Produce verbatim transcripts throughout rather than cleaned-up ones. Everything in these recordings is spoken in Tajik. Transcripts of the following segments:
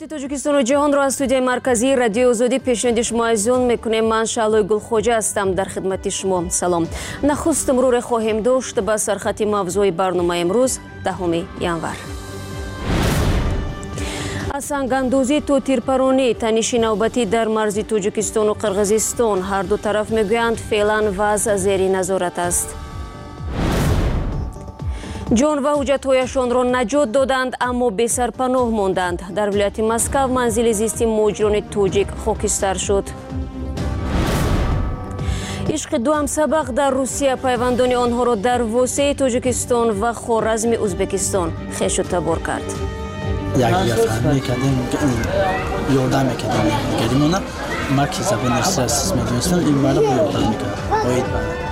مقامات تاجیکستان و جهان را از استودیوی مرکزی رادیو آزادی پیشنهاد شما عزیزان میکنیم. من شعلوی گلخوجه هستم در خدمت شما. سلام. نخست مرور خواهیم داشت به سرخط موضوع برنامه امروز دهم ینور. از سنگ‌اندازی تا تیرپرانی تنش نوبتی در مرز تاجیکستان و قرقیزستان، هر دو طرف میگویند فعلا وضع زیر نظارت است. جان و حجت‌هایشان را نجات دادند اما بی سرپناه ماندند. در ولایت مسکو منزل زیستی مهاجران تاجیک خاکستر شد. عشق دوم سبق در روسیه پیوندان آنها را در واسه تاجیکستان و خوارزم ازبکستان خویش تبار کرد. یک یافته میکردیم یادم میکردیم میکردیم اونا مرکی زبان ارسیس میدونستم این مرا یادم میکرد باید برد.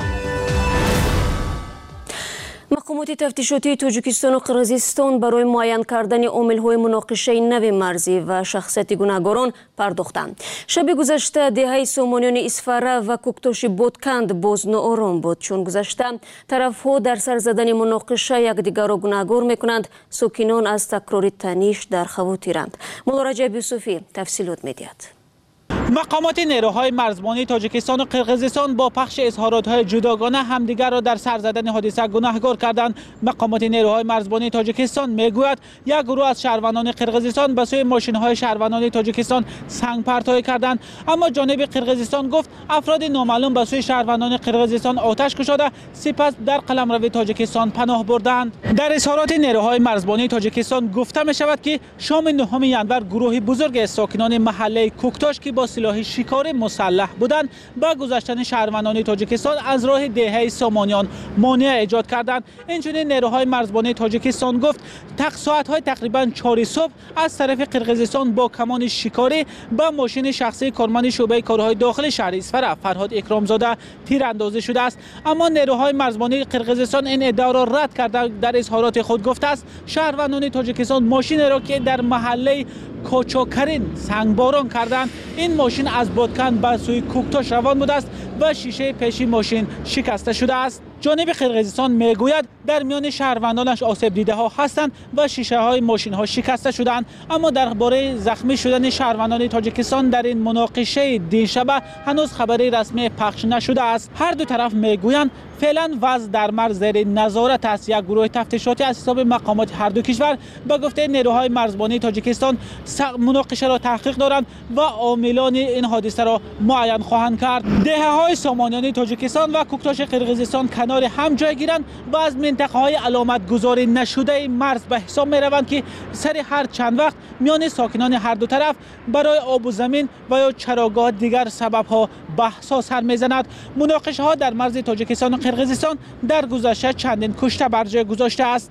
مقامات تفتیشاتی تاجیکستان و قرقیزستان برای معین کردن عامل‌های مناقشه نو مرزی و شخصیت گناهکاران پرداختند. شب گذشته دهه سامانیان اسفره و کوکتاش بادکند باز ناآرام بود، چون گذشته طرف‌ها در سر زدن مناقشه یکدیگر را گناهکار می‌کنند. ساکنان از تکرار تنش در خواطرند. مولا رجب یوسفی تفصیلات می‌دهد. مقامات نیروهای مرزبانی تاجیکستان و قرقیزستان با پخش اظهارات‌های جداگانه همدیگر را در سر زدن حادثه گناهکار کردند. مقامات نیروهای مرزبانی تاجیکستان میگوید یک گروه از شهروندان قرقیزستان به سوی ماشین‌های شهروندان تاجیکستان سنگ پرتابی کردند، اما جانب قرقیزستان گفت افراد نامعلوم به سوی شهروندان قرقیزستان آتش گشوده سپس در قلمرو تاجیکستان پناه بردند. در اظهارات نیروهای مرزبانی تاجیکستان گفته می شود که شام نهم ینور گروهی بزرگ از ساکنان محله کوکتاش که با سلاح شکار مسلح بودند با گذشتن شهروندان تاجیکستان از راه دهه سامانیان مانع ایجاد کردند. اینچنین نیروهای مرزبانی تاجیکستان گفت تق ساعت‌های تقریبا چهار صبح از طرف قرقیزستان با کمان شکاری با ماشین شخصی کارمند شعبه کارهای داخل شهر اسفره فرهاد اکرامزاده تیراندازی شده است، اما نیروهای مرزبانی قرقیزستان این ادعا را رد کرده در اظهارات خود گفته است شهروندان تاجیکستان ماشین را که در محله کوچوکرین سنگباران کردند، این ماشین از بادکند به سوی کوکتاش روان بوده است و شیشه پیشی ماشین شکسته شده است. جانب قرقیزستان میگوید در میان شهروندانش آسیب دیده ها هستند و شیشه های ماشین ها شکسته شدند، اما درباره زخمی شدن شهروندان تاجیکستان در این مناقشه دیشب هنوز خبری رسمی پخش نشده است. هر دو طرف میگویند فعلا وضع در مرز زیر نظارت است. یک گروه تفتیشاتی از حساب مقامات هر دو کشور به گفته نیروهای مرزبانی تاجیکستان مناقشه را تحقیق دارند و عاملان این حادثه را معین خواهند کرد. دهه های سامانیان تاجیکستان و کوکتاش قرقیزستان کنار هم جای گیرند و از منطقه های علامت گذاری نشده مرز به حساب می روند که سر هر چند وقت میان ساکنان هر دو طرف برای آب و زمین و یا چراگاه دیگر سبب ها بحث سر می زند. مناقشه ها در مرز تاجیکستان و قرقیزستان در گذشته چندین کشته بر جای گذاشته است.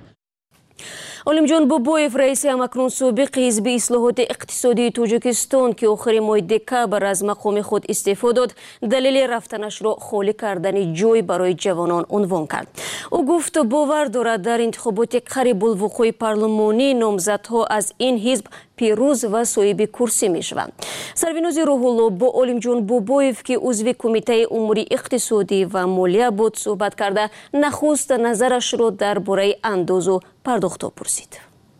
عالمجان بوبویف رئیس همکنون سابق حزب اصلاحات اقتصادی تاجیکستان که آخر ماه دکبر از مقام خود استعفا داد، دلیل رفتنش را خالی کردن جای برای جوانان عنوان کرد. او گفت باور دارد در انتخابات قریب الوقوع پارلمانی نامزدها از این حزب پیروز و صاحب کرسی می شوند. سربیناز روح الله با عالمجان بوبویف که عضو کمیته امور اقتصادی و مالیه بود صحبت کرده، نخست نظرش را درباره انداز و پرداخت پرسید.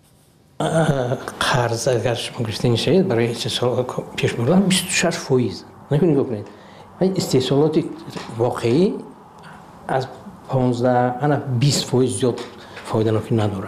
قرض اگر شما گرفتین شاید برای چه سال پیش بردن بیست و شش فایز نکنید بکنید. استحصالات واقعی از پانزده انا بیست فایز زیاد فایده ناکی نداره.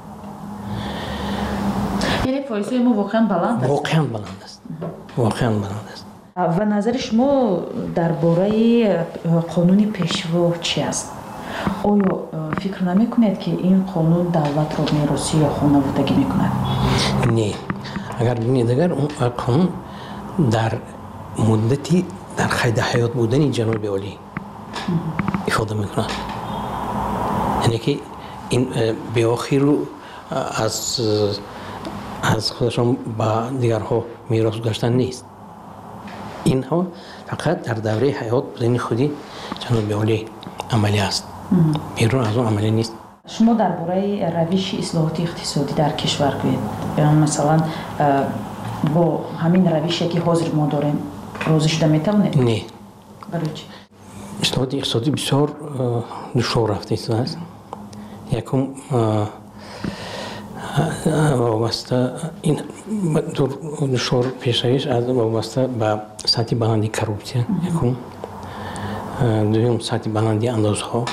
یعنی فایزهای ما واقعا بلند است. واقعا بلند است. واقعا بلند است. و نظر شما درباره قانون پیشوا چی است؟ آیا فکر نمی‌کنید که این قانون دولت را میراثی یا خانوادگی می‌کند؟ نه. اگر ببینید اگر اون قانون در مدتی در قید حیات بودن جناب عالی افاده می‌کند. یعنی که این به آخر رو از از خودشان با دیگرها میراث گذاشتن نیست. اینها فقط در دوره حیات بودن خودی جناب عالی عملی است. بیرون از اون عملی نیست. شما درباره روش اصلاحات اقتصادی در کشور گویید، مثلا با همین روشی که حاضر ما داریم راضی شده میتونید؟ نه. برای چی؟ اصلاحات اقتصادی بسیار دشوار رفته است. یکم وابسته این شور پیشایش از وابسته به سطح بلندی کروپسیون یکم دوم سطح بلندی اندازها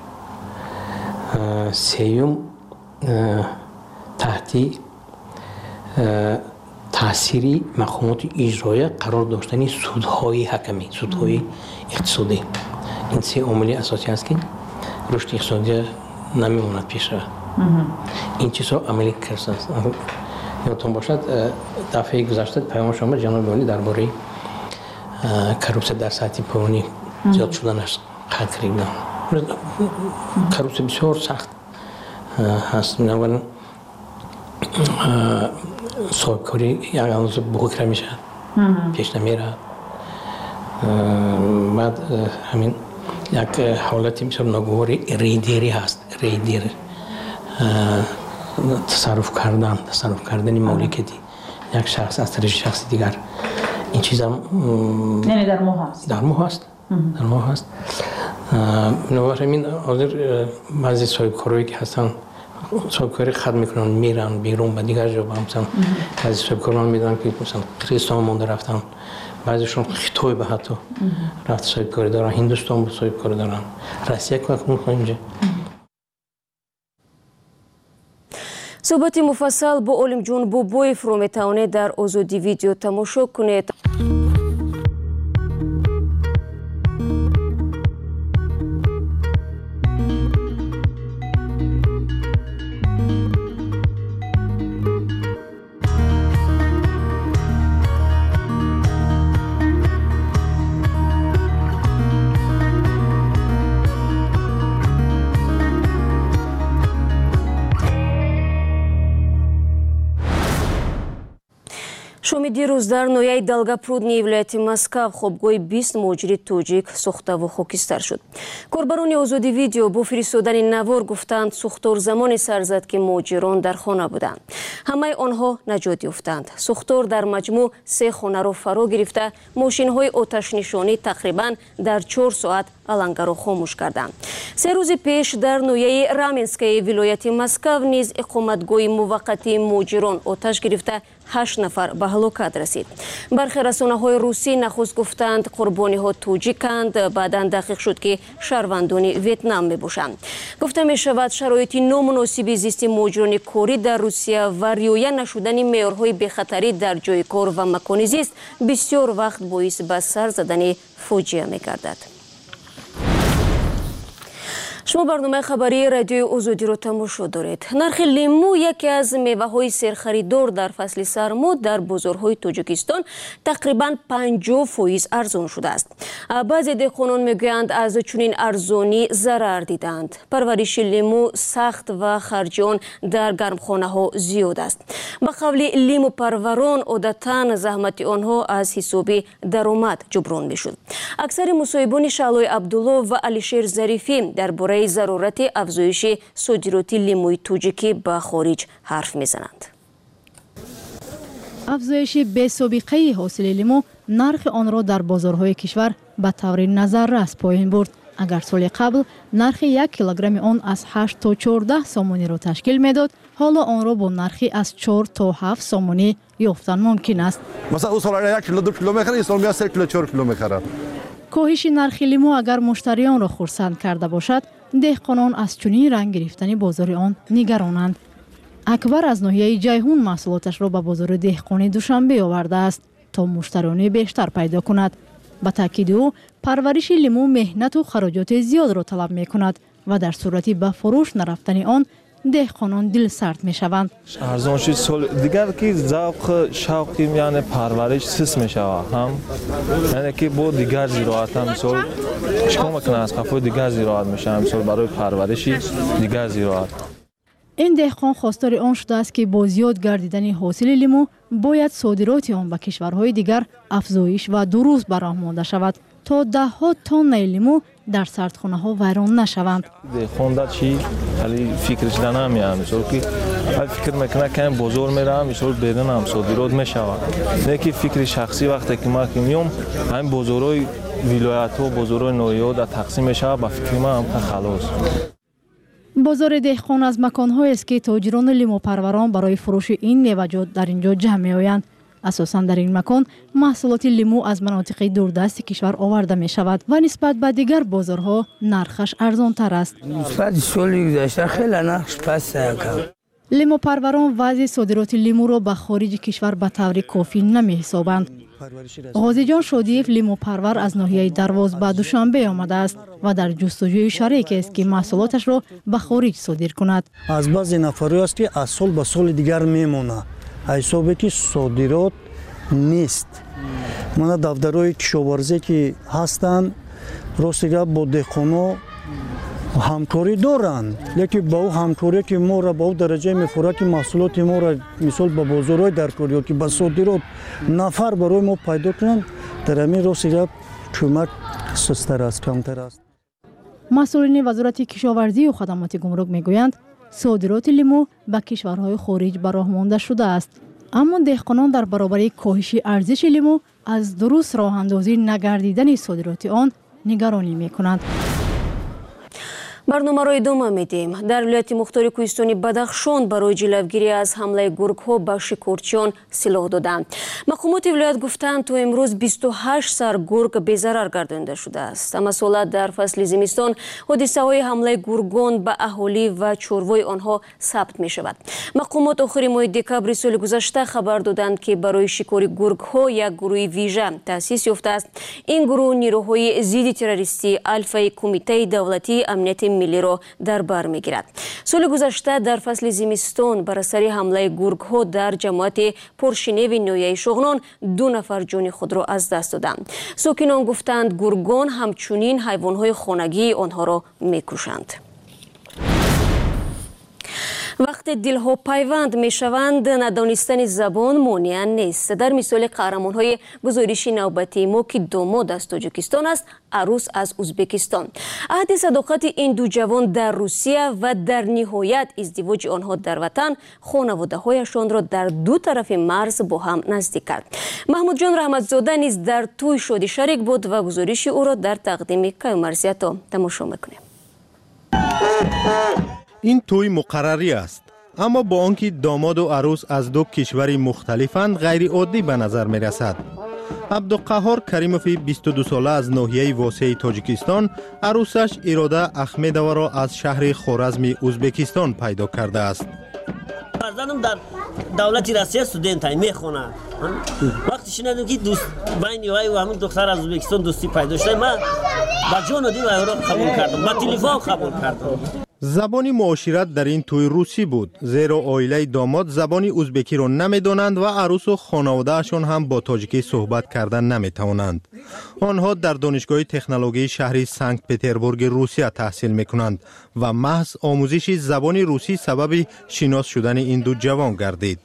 سیوم تحتی تأثیری مقامات اجرایی قرار داشتن سودهای حکمی سودهای اقتصادی این سه عامل اساسی است که رشد اقتصادی نمیموند پیش رو این چیزها عملی کرده است یادتون باشد دفعه گذشته پیام شما جناب عالی درباره کروپسیون در سطح پایانی زیاد شدنش قطع کردن کروپسیون بسیار سخت هست اولا صاحبکاری یک اندازه بزرگ میشه پیش نمیره بعد همین یک حالتی بسیار ناگواری ریدیری هست ریدیر تصرف کردن تصرف کردن مالکیتی یک شخص از طریق شخص دیگر این چیز هم یعنی در ما هست در ما هست در ما هست بنابراین این حاضر بعضی صاحبکارایی که هستن صاحبکاری خدمت میکنن میرن بیرون به دیگر جا مثلا بعضی صاحبکاران میدونن که مثلا کریستان مونده رفتن بعضیشون خطوی به حتی رفت صاحبکاری دارن هندوستان با صاحبکاری دارن روسیه که کنیم اینجا صحبت مفصل با علمجون بوبویف رو میتوانید در آزادی ویدیو تماشا کنید. шоми дирӯз дар ноҳияи далгапрудни вилояти Москав хобгоҳи бист муҳоҷири тоҷик сӯхтаву хокистар шуд. корбарони озоди видео бо фиристодани навор гуфтанд сӯхтор замоне сар зад ки муҳоҷирон дар хона буданд. ҳамаи онҳо наҷот ёфтанд. сӯхтор дар маҷмӯъ се хонаро фаро гирифта мошинҳои оташнишонӣ тақрибан дар чор соат алангаро хомӯш карданд. се рӯзи пеш дар ноҳияи Раменскаи вилояти Москав низ иқоматгоҳи муваққатии муҳоҷирон оташ гирифта ҳашт нафар ба ҳалокат расид. бархе расонаҳои русӣ нахуст гуфтанд қурбониҳо тоҷиканд, баъдан таҳқиқ шуд ки шаҳрвандони Ветнам мебошанд. гуфта мешавад шароити номуносиби зисти муҳоҷирони корӣ дар Русия ва риоя нашудани меъёрҳои бехатарӣ дар ҷойи кор ва макони зист бисёр вақт боис ба сар задани фоҷиа мегардад. шумо барномаи хабарии радиои озодиро тамошо доред. нархи лимӯ яке аз меваҳои серхаридор дар фасли сармо дар бозорҳои Тоҷикистон тақрибан панҷоҳ фоиз арзон шудааст. баъзе деҳқонон мегӯянд аз чунин арзонӣ зарар диданд. парвариши лимӯ сахт ва харҷи он дар гармхонаҳо зиёд аст. ба қавли лимӯпарварон одатан заҳмати онҳо аз ҳисоби даромад ҷуброн мешуд. аксари мусоҳибони Шаълои Абдулло ва Алишер Зарифӣ дар бораи зарурати афзоиши содироти лимӯи тоҷикӣ ба хориҷ ҳарф мезананд. афзоиши бесобиқаи ҳосили лимӯ нархи онро дар бозорҳои кишвар ба таври назаррас поин бурд. агар соли қабл нархи як килограмми он аз ҳашт то чордаҳ сомониро ташкил медод, ҳоло онро бо нархи аз чор то ҳафт сомонӣ ёфтан мумкин аст. масалан ӯ солара як кило ду кило мехарад, ин сол меяд се кило чор кило мехарад. коҳиши нархи лимӯ агар муштариёнро хурсанд карда бошад, деҳқонон аз чунин ранг гирифтани бозори он нигаронанд. акбар аз ноҳияи ҷайҳун маҳсулоташро ба бозори деҳқони Душанбе овардааст то муштариёни бештар пайдо кунад. ба таъкиди ӯ парвариши лимӯ меҳнату хароҷоти зиёдро талаб мекунад ва дар сурати ба фурӯш нарафтани он деҳқонон дилсард мешаванд. арзон шуд сол дигар ки завқ шавқи яъне парвариш сис мешавад ҳам яъне ки бо дигар зироат ҳам мисол чикор мекунад аз қафои дигар зироат мешавад мисол барои парвариши дигар зироат. ин деҳқон хостори он шудааст ки бо зиёд гардидани ҳосили лимӯ бояд содироти он ба кишварҳои дигар афзоиш ва дуруст бароҳмонда шавад то даҳҳо тоннаи лимӯ дар сардхонаҳо вайрон нашаванд. деҳқонда чи ҳали фикриш да намеяд мисол ки ҳали фикр мекунад ки бозор меравам мисол берунам содирот мешавад. не ки фикри шахсӣ вақте ки ман ки меём ҳамин бозорҳои вилоятҳо бозорҳои ноҳияҳо дар тақсим мешавад ба фикри ман ҳам халос. بازار دهقان از مکان‌هایی است که تاجران لیمو پروران برای فروش این میوه‌جات در اینجا جمع می‌آیند. اساساً در این مکان محصولات لیمو از مناطق دوردست کشور آورده می شود و نسبت به دیگر بازارها نرخش ارزان تر است. نسبت سال گذشته خیلی نرخش پست کم. لیمو پروران وضع صادرات لیمو را به خارج کشور به طور کافی نمی حسابند. غازی جان شادیف لیمو پرور از ناحیه درواز به دوشنبه آمده است و در جستجوی شریک است که محصولاتش را به خارج صادر کند. از بعضی نفرایی است که از سال به سال دیگر میمونه. حسابی که صادرات نیست. من دفترهای کشاورزی که هستند راستیگه با دهقانا همکاری دارند، لیکن با او همکاری که ما را با او درجه میخوره که محصولات ما را مثال به بازارهای درکاری یا که به صادرات نفر برای ما پیدا کنند، در همین راستیگه کمک سستر است، کمتر است. مسئولین وزارت کشاورزی و خدمات گمرک میگویند صادرات لیمو به کشورهای خارج به راه مانده شده است، اما دهقانان در برابر کاهش ارزش لیمو از درست راه اندازی نگردیدن صادرات آن نگرانی میکنند. برنامه را ادامه میدیم. در ولایت مختار کوهستانی بدخشان برای جلوگیری از حمله گرگ‌ها به شکارچیان سلاح دادند. مقامات ولایت گفتند تا امروز بیست و هشت سر گرگ بی‌ضرر گردانده شده است. اما سال در فصل زمستان حادثه‌های حمله گرگان به اهالی و چروای آنها ثبت می شود. مقامات آخر ماه دکبر سال گذشته خبر دادند که برای شکار گرگ‌ها یک گروه ویژه تأسیس یافته است. این گروه نیروهای ضد تروریستی الفای کمیته دولتی امنیت ملی را در بر میگیرد. سال گذشته در فصل زمستان بر اثر حمله گرگ‌ها در جماعت پرشنیو نویه شغنان دو نفر جان خود را از دست دادند. ساکنان گفتند گرگان همچنین حیوانات خانگی آنها را میکشند. وقت دلها پیوند می شوند ندانستن زبان مانع نیست. در مثال قهرمان های گزارش نوبتی ما که داماد از تاجیکستان است، عروس از ازبکستان. عهد صداقت این دو جوان در روسیه و در نهایت ازدواج آنها در وطن خانواده هایشان را در دو طرف مرز با هم نزدیک کرد. محمود جان رحمتزاده نیز در توی شادی شریک بود و گزارش او را در تقدیم کیومرزیتا تماشا میکنیم. این توی مقرری است، اما با آنکه داماد و عروس از دو کشور مختلفند غیر عادی به نظر می رسد. عبدالقهار کریموفی بیست و دو ساله از ناحیه واسع تاجیکستان عروسش اراده احمدова را از شهر خورزم ازبکستان پیدا کرده است. فرزندم در دولت روسیه استودنت میخونه. وقتی شنیدم که دوست بین وای و همین دختر از ازبکستان دوستی پیدا شده، من با جان و دل او را قبول کردم، با تلفن قبول کردم. زبانی معاشرت در این توی روسی بود، زیرا عائله داماد زبانی ازبکی را نمیدانند و عروس و خانواده‌شان هم با تاجیکی صحبت کردن نمیتوانند. آنها در دانشگاه تکنولوژی شهر سنت پترزبورگ روسیه تحصیل میکنند و محض آموزش زبان روسی سبب شناس شدن این دو جوان گردید.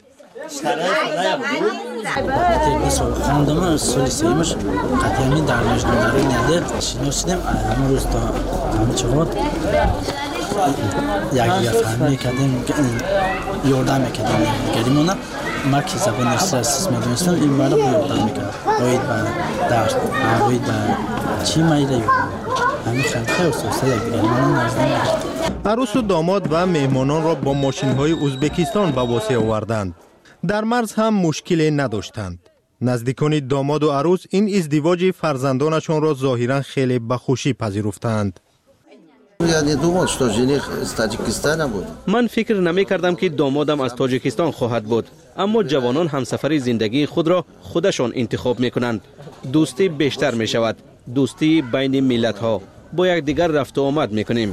خاندم سالی سیمش قطعی در مجموعه نده شناس شدیم. همون روز تا همه چهار یک یک فهمی کردیم یاردم میکردیم گریمونا ما که زبان استرس میدونستم این بالا یاردم میکرد باید با درس باید با چی میره همین خیلی استرس یک گریمونا نزدیم. عروس و داماد و مهمانان را با ماشین های ازبکستان به واسه آوردند. در مرز هم مشکلی نداشتند. نزدیکان داماد و عروس این ازدواج فرزندانشان را ظاهرا خیلی به خوشی پذیرفتند. من فکر نمی کردم که دامادم از تاجیکستان خواهد بود، اما جوانان همسفر زندگی خود را خودشان انتخاب می کنند. دوستی بیشتر می شود، دوستی بین ملت ها، با یک دیگر رفت و آمد می کنیم.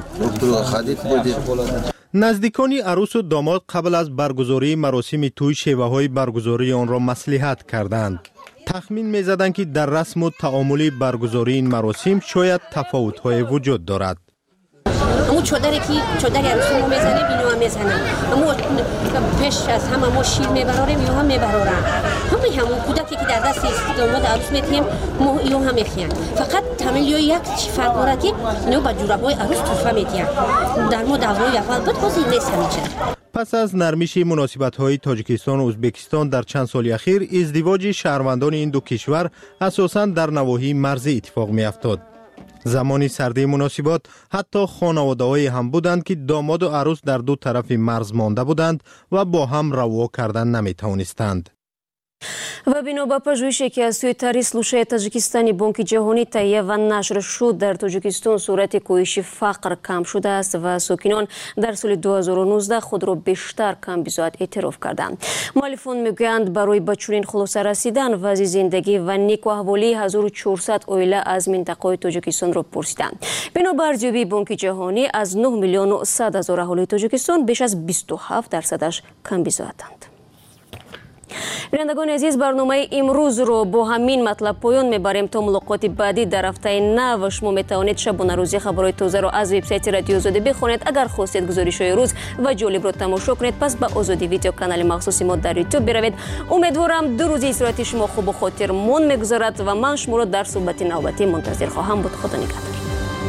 نزدیکانی عروس و داماد قبل از برگزاری مراسم توی شیوه های برگزاری آن را مصلحت کردند. تخمین می زدند که در رسم و تعامل برگزاری این مراسم شاید تفاوت های وجود دارد. همون چادری که چادری عروسی ما میزنه بینو هم میزنن، همون پیش از همه ما شیر میبراریم ایو هم میبرارن، همه همون کودکی که در دست داماد عروس میتیم ما ایو هم میخیان. فقط تملیو یک چی فرق داره که اینو با جورابای عروس توفه میدین. در ما دورای اول بود بازی نیست همیشه. پس از نرمش مناسبت‌های تاجیکستان و ازبکستان در چند سال اخیر، ازدواج شهروندان این دو کشور اساساً در نواحی مرزی اتفاق می‌افتاد. زمانی سردی مناسبات حتی خانواده‌هایی هم بودند که داماد و عروس در دو طرف مرز مانده بودند و با هم روا کردن نمی توانستند. و بنا به پژوهشی که از سوی تحریر سلوشه تاجیکستانی بانک جهانی تهیه و نشر شد، در تاجیکستان صورت کاهش فقر کم شده است و ساکنان در سال دو هزار و نوزده خود را بیشتر کم بیزاد اعتراف کردند. مؤلفان میگویند برای به چنین خلاصه رسیدن وضع زندگی و نیک و احوالی هزار و چهارصد عائله از منطقه تاجیکستان را پرسیدند. بنا به ارزیابی بانک جهانی از نه میلیون و صد هزار اهالی تاجیکستان بیش از بیست و هفت درصدش کم بیزادند. بینندگان عزیز، برنامه امروز رو با همین مطلب پایان میبریم. تا ملاقات بعدی در هفته نو شما میتوانید شبانه روزی خبرهای تازه رو از وبسایت رادیو آزادی بخونید. اگر خواستید گزارش‌های روز و جالب رو تماشا کنید، پس به آزادی ویدیو کانال مخصوص ما در یوتیوب بروید. امیدوارم دو روزی استراحت شما خوب و خاطرمون میگذرد و من شما رو در صحبت نوبتی منتظر خواهم بود. خدا نگهدار.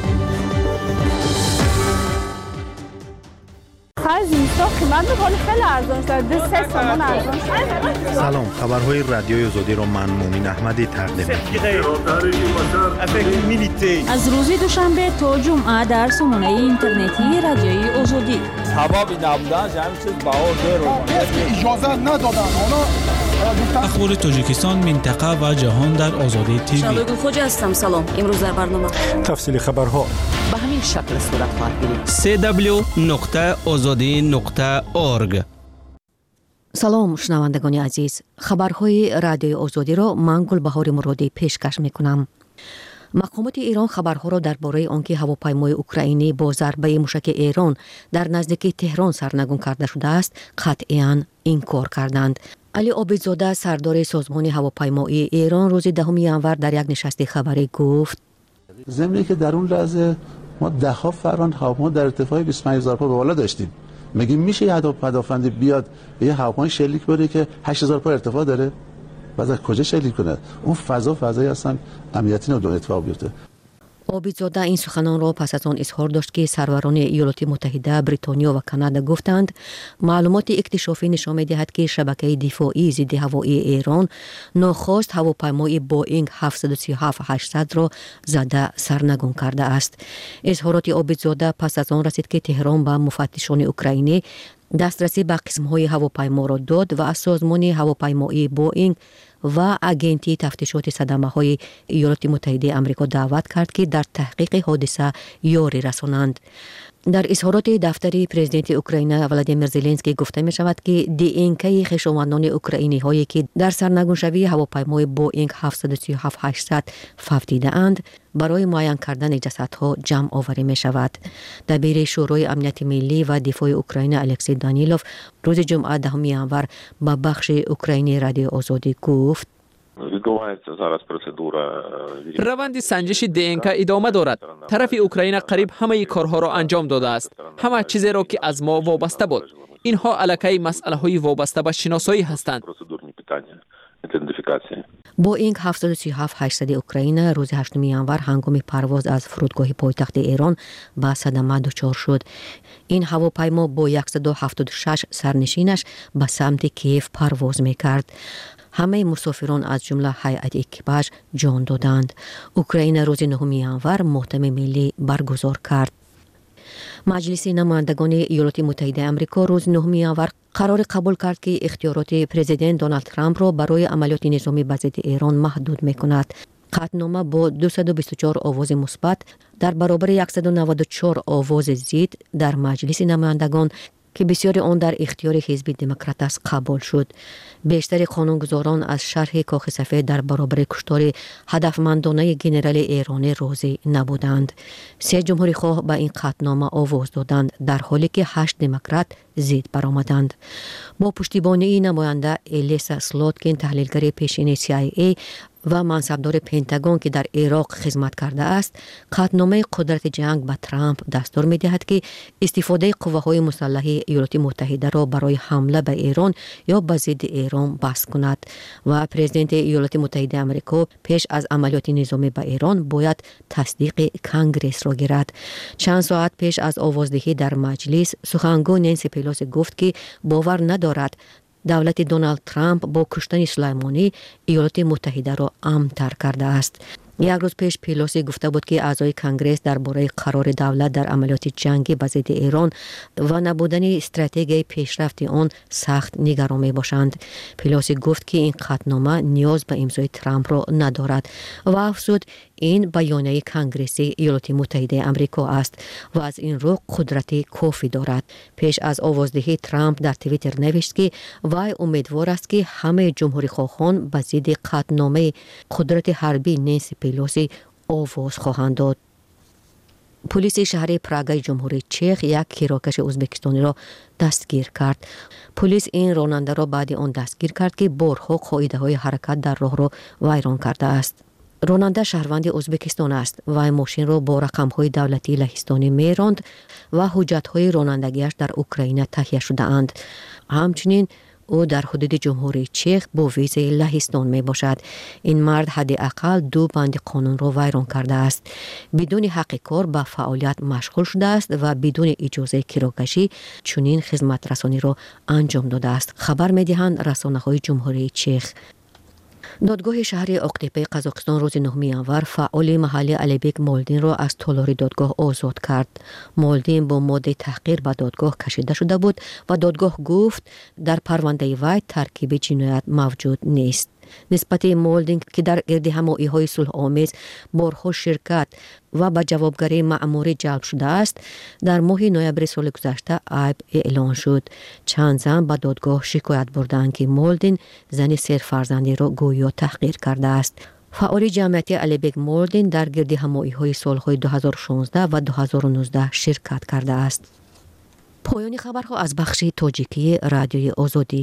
از اینستا قیمت میکنه خیلی ارزان شده، سه سامان ارزان شده. سلام، خبرهای رادیوی آزادی را من مومین احمدی تقدیم می‌کنم. از روز دوشنبه تا جمعه در سامانه اینترنتی رادیوی آزادی. حبابی نبودن جمعی چیز باور داره. اجازه ندادن اونا. اخبار تاجیکستان، منطقه و جهان در آزادی تیوی. شادگل خوجا هستم. سلام. امروز در برنامه تفصیل خبرها به همین شکل صورت خواهد گرفت. سی دبلیو نقطه آزادی نقطه اورگ. سلام شنوندگان عزیز، خبرهای رادیوی آزادی را من گلبهار مرادی پیشکش میکنم. مقامات ایران خبرها را درباره آنکه هواپیمای اوکراینی با ضربه موشک ایران در نزدیکی تهران سرنگون کرده شده است قطعاً انکار کردند. علی عابدزاده سردار سازمان هواپیمایی ایران روز دهم ژانویه در یک نشست خبری گفت ضمنی که در اون لحظه ما ده ها فرمان هواپیما در ارتفاع بیست و پنج هزار پا به بالا داشتیم. میگیم میشه یه پدافندی بیاد به یه هواپیمای شلیک بره که هشت هزار پا ارتفاع داره؟ بعد از کجا شلیک کنه؟ اون فضا فضایی اصلا امنیتی نداره اتفاق بیفته. عابدزاده این سخنان را پس از آن اظهار داشت که سروران ایالات متحده، بریتانیا و کانادا گفتند معلومات اکتشافی نشان می‌دهد که شبکه دفاعی ضد هوایی ایران ناخواست هواپیمای بوئینگ هفتصد و سی و هفت هشتصد را زده سرنگون کرده است. اظهارات عابدزاده پس از آن رسید که تهران به مفتشان اوکراینی دسترسی به قسم‌های هواپیما را داد و از سازمان هواپیمایی بوئینگ و اگنتی تفتیشات صدمه‌های ایالات متحده آمریکا دعوت کرد که در تحقیق حادثه یاری رسانند. در اظهارات دفتر پرزیدنت اوکراین ولادیمیر زلنسکی گفته می شود که دی ان کی خویشاوندان اوکراینی هایی که در سرنگون شوی هواپیمای بوئینگ هفتصد و سی و هفت هشتصد فوت دیده اند برای معاین کردن جسدها جمع آوری می شود. دبیر شورای امنیت ملی و دفاع اوکراین الکسی دانیلوف روز جمعه دهم ژانویه به بخش اوکراینی رادیو آزادی گفت روند سنجش دی ان کی ادامه دارد. طرف اوکراین قریب همه کارها را انجام داده است. همه چیزی را که از ما وابسته بود. اینها الکی مسئله های وابسته به شناسایی هستند. بوئینگ هفتصد و سی و هفت هشتصد اوکراین روز هشتم ژانویه هنگام پرواز از فرودگاه پایتخت ایران به صدمه دچار شد. این هواپیما با صد و هفتاد و شش سرنشینش به سمت کیف پرواز می‌کرد. همه مسافران از جمله هیئت اکیپاژ جان دادند. اوکراین روز نهم ژانویه ماتم ملی برگزار کرد. مجلس نمایندگان ایالات متحده آمریکا روز نهم ژانویه قرار قبول کرد که اختیارات پرزیدنت دونالد ترامپ را برای عملیات نظامی به ضد ایران محدود می‌کند. قطعنامه با دویست و بیست و چهار آواز مثبت در برابر صد و نود و چهار آواز ضد در مجلس نمایندگان که بسیاری آن در اختیار حزب دموکرات است قبول شد. بیشتر قانونگذاران از شرح کاخ سفید در برابر کشتار هدفمندانه ژنرال ایرانی راضی نبودند. سه جمهوری خواه به این قطعنامه آواز دادند در حالی که هشت دموکرات ضد برآمدند. با پشتیبانی نماینده الیسا سلاتکین تحلیلگر پیشین سی آی ای و منصبدار پنتاگون که در عراق خدمت کرده است، قطعنامه قدرت جنگ به ترامپ دستور می‌دهد که استفاده قوه‌های مسلح ایالات متحده را برای حمله به ایران یا به ضد ایران بس کند و پرزیدنت ایالات متحده آمریکا پیش از عملیات نظامی به ایران باید تصدیق کنگرس را گیرد. چند ساعت پیش از آوازدهی در مجلس، سخنگو نانسی پلوسی گفت که باور ندارد دولت دونالد ترامپ با کشتن سلیمانی ایالات متحده را امن‌تر کرده است. یک روز پیش پیلوسی گفته بود که اعضای کنگره درباره قرار دولت در عملیات جنگی به ضد ایران و نبودن استراتژی پیشرفت آن سخت نگران میباشند. پیلوسی گفت که این قطعنامه نیاز به امضای ترامپ را ندارد و افزود این بیانیه کنگرسی ایالات متحده آمریکا است و از این رو قدرت کافی دارد. پیش از آوازدهی ترامپ در توییتر نوشت که وی امیدوار است که همه جمهوری خواهان به ضد قطعنامه قدرت حربی نانسی پیلوسی آواز خواهند داد. پلیس شهر پراگ جمهوری چک یک کیراکش ازبکستانی را دستگیر کرد. پلیس این راننده را بعد آن دستگیر کرد که بارها قاعده های حرکت در راه را ویران کرده است. راننده شهروند ازبکستان است و ماشین را با رقم های دولتی لهستانی می راند و حجت های رانندگیش در اوکراین تهیه شده اند. همچنین او در حدود جمهوری چک با ویزای لهستان می باشد. این مرد حداقل دو بند قانون را ویران کرده است. بدون حق کار به فعالیت مشغول شده است و بدون اجازه کیراکشی چنین خدمت رسانی را انجام داده است. خبر می دهند رسانه های جمهوری چک. دادگاه شهر اقتیپه قزاقستان روز نهم ژانویه فعال محلی علیبک مولدین را از تالار دادگاه آزاد کرد. مولدین با ماده تحقیر به دادگاه کشیده شده بود و دادگاه گفت در پرونده وی ترکیب جنایت موجود نیست. نسبت مولدین که در گردهمایی های صلح آمیز بارها شرکت و به جوابگری مأموری جلب شده است، در ماه نوامبر سال گذشته عیب اعلان شد. چند زن به دادگاه شکایت بردند که مولدین زن سرفرزندی را گویا تحقیر کرده است. فعال جمعیت علیبک مولدین در گردهمایی های سالهای دو هزار و شانزده و دو هزار و نوزده شرکت کرده است. پایان خبرها از بخش تاجیکی رادیوی آزادی.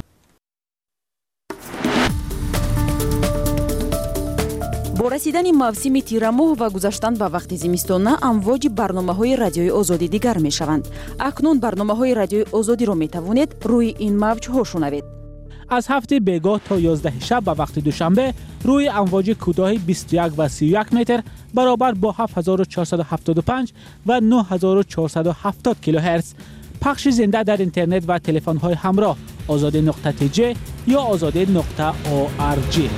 با رسیدن موسم تیر ماه و گذشتن به وقت زمستانه امواج برنامه‌های رادیوی آزادی دیگر می‌شوند. اکنون برنامه‌های رادیوی آزادی را می‌توانید روی این موج‌ها شنوید. از هفته بیگاه تا یازده شب به وقت دوشنبه روی امواج کوتاه بیست و یک و سی و یک متر برابر با هفت هزار و چهارصد و هفتاد و پنج و نه هزار و چهارصد و هفتاد کیلوهرتز پخش زنده در اینترنت و تلفن‌های همراه آزادی نقطه تی جی یا آزادی نقطه او آر جی.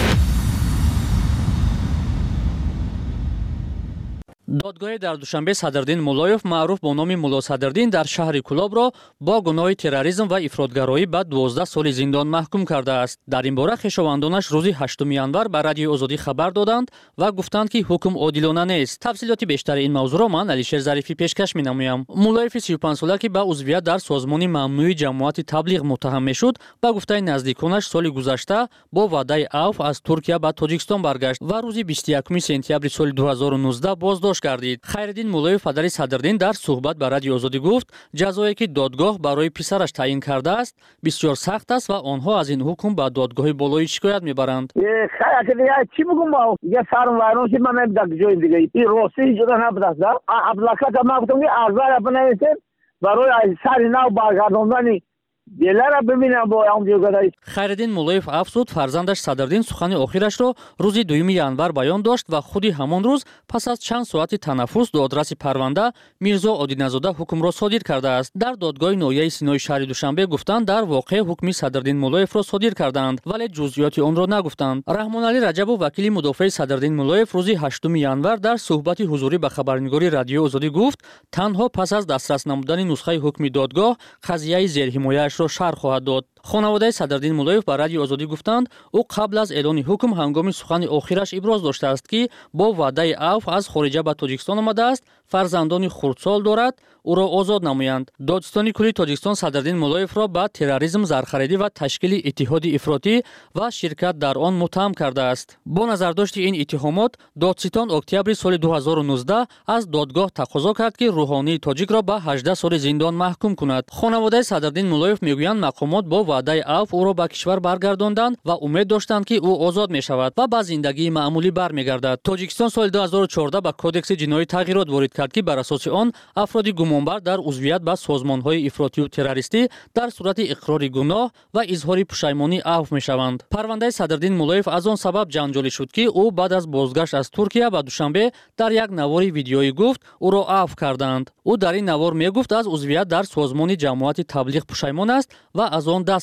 دادگاه در دوشنبه صدرالدین مولایف معروف با نام مولا صدرالدین در شهر کلاب را با گناه تروریسم و افراطگرایی به دوازده سال زندان محکوم کرده است. در این باره خویشاوندانش روز هشتم ژانویه به رادیوی آزادی خبر دادند و گفتند که حکم عادلانه نیست. تفصیلات بیشتر این موضوع را من علیشیر ظریفی پیشکش می‌نمایم. مولایف سی و پنج ساله که به عضویت در سازمان ممنوع جماعت تبلیغ متهم میشد، به گفته نزدیکانش سال گذشته با وعده عفو از ترکیه به تاجیکستان برگشت و روز بیست و یکم سپتامبر سال دو هزار و نوزده بازداشت گردید. خیرالدین مولایف پدر صدرالدین در صحبت با رادیو آزادی گفت جزایی که دادگاه برای پسرش تعیین کرده است بسیار سخت است و آنها از این حکم به دادگاه بالایی شکایت میبرند. خیلی چی بگم با یه سرم وایرون که من در جای دیگه این روسی جدا نبود است. ابلاکات ما گفتم که ارزار بنویسید برای سر نو برگرداندن دلارا ببینم با هم دیگه. خیرالدین مولایف افزود فرزندش صدرالدین سخن آخرش را روز دوم ژانویه بیان داشت و خودی همان روز پس از چند ساعت تنفس دو آدرس پرونده میرزا عادینزاده حکم را صادر کرده است. در دادگاه نویه سینای شهر دوشنبه گفتند در واقع حکم صدرالدین مولایف را صادر کردند ولی جزئیات آن را نگفتند. رحمان علی رجب و وکیل مدافع صدرالدین مولایف روز هشتم ژانویه در صحبت حضوری به خبرنگاری رادیو آزادی گفت تنها پس از دسترس نمودن نسخه حکم دادگاه قضیه زیرحمایه را شرح خواهد داد. خانواده صدرالدین مولایف به رادیو آزادی گفتند او قبل از اعلان حکم هنگام سخن آخرش ابراز داشته است که با وعده عفو از خارجه به تاجیکستان آمده است، فرزندانی خردسال دارد، او را آزاد نمایند. دادستانی کلی تاجیکستان صدرالدین مولایف را به تروریسم، زرخریدی و تشکیل اتحاد افراطی و شرکت در آن متهم کرده است. با نظرداشت این اتهامات دادستان اکتبر سال دو هزار و نوزده از دادگاه تقاضا کرد که روحانی تاجیک را به هجده سال زندان محکوم کند. خانواده صدرالدین مولایف میگویند مقامات با وعده عفو او را به کشور برگرداندند و امید داشتند که او آزاد می شود و به زندگی معمولی برمیگردد. تاجیکستان سال دو هزار و چهارده به کدکس جنایی تغییرات وارد کرد که بر اساس آن افرادی گمانبر در عضویت به سازمان‌های افراطی و تروریستی در صورت اقرار گناه و اظهار پشیمانی عفو می‌شوند. پرونده صدرالدین مولایف از آن سبب جنجالی شد که او بعد از بازگشت از ترکیه به دوشنبه در یک نواری ویدیویی گفت او را عفو کردند. او در این نوار میگفت از عضویت در سازمان جماعت تبلیغ پشیمان است و از آن دست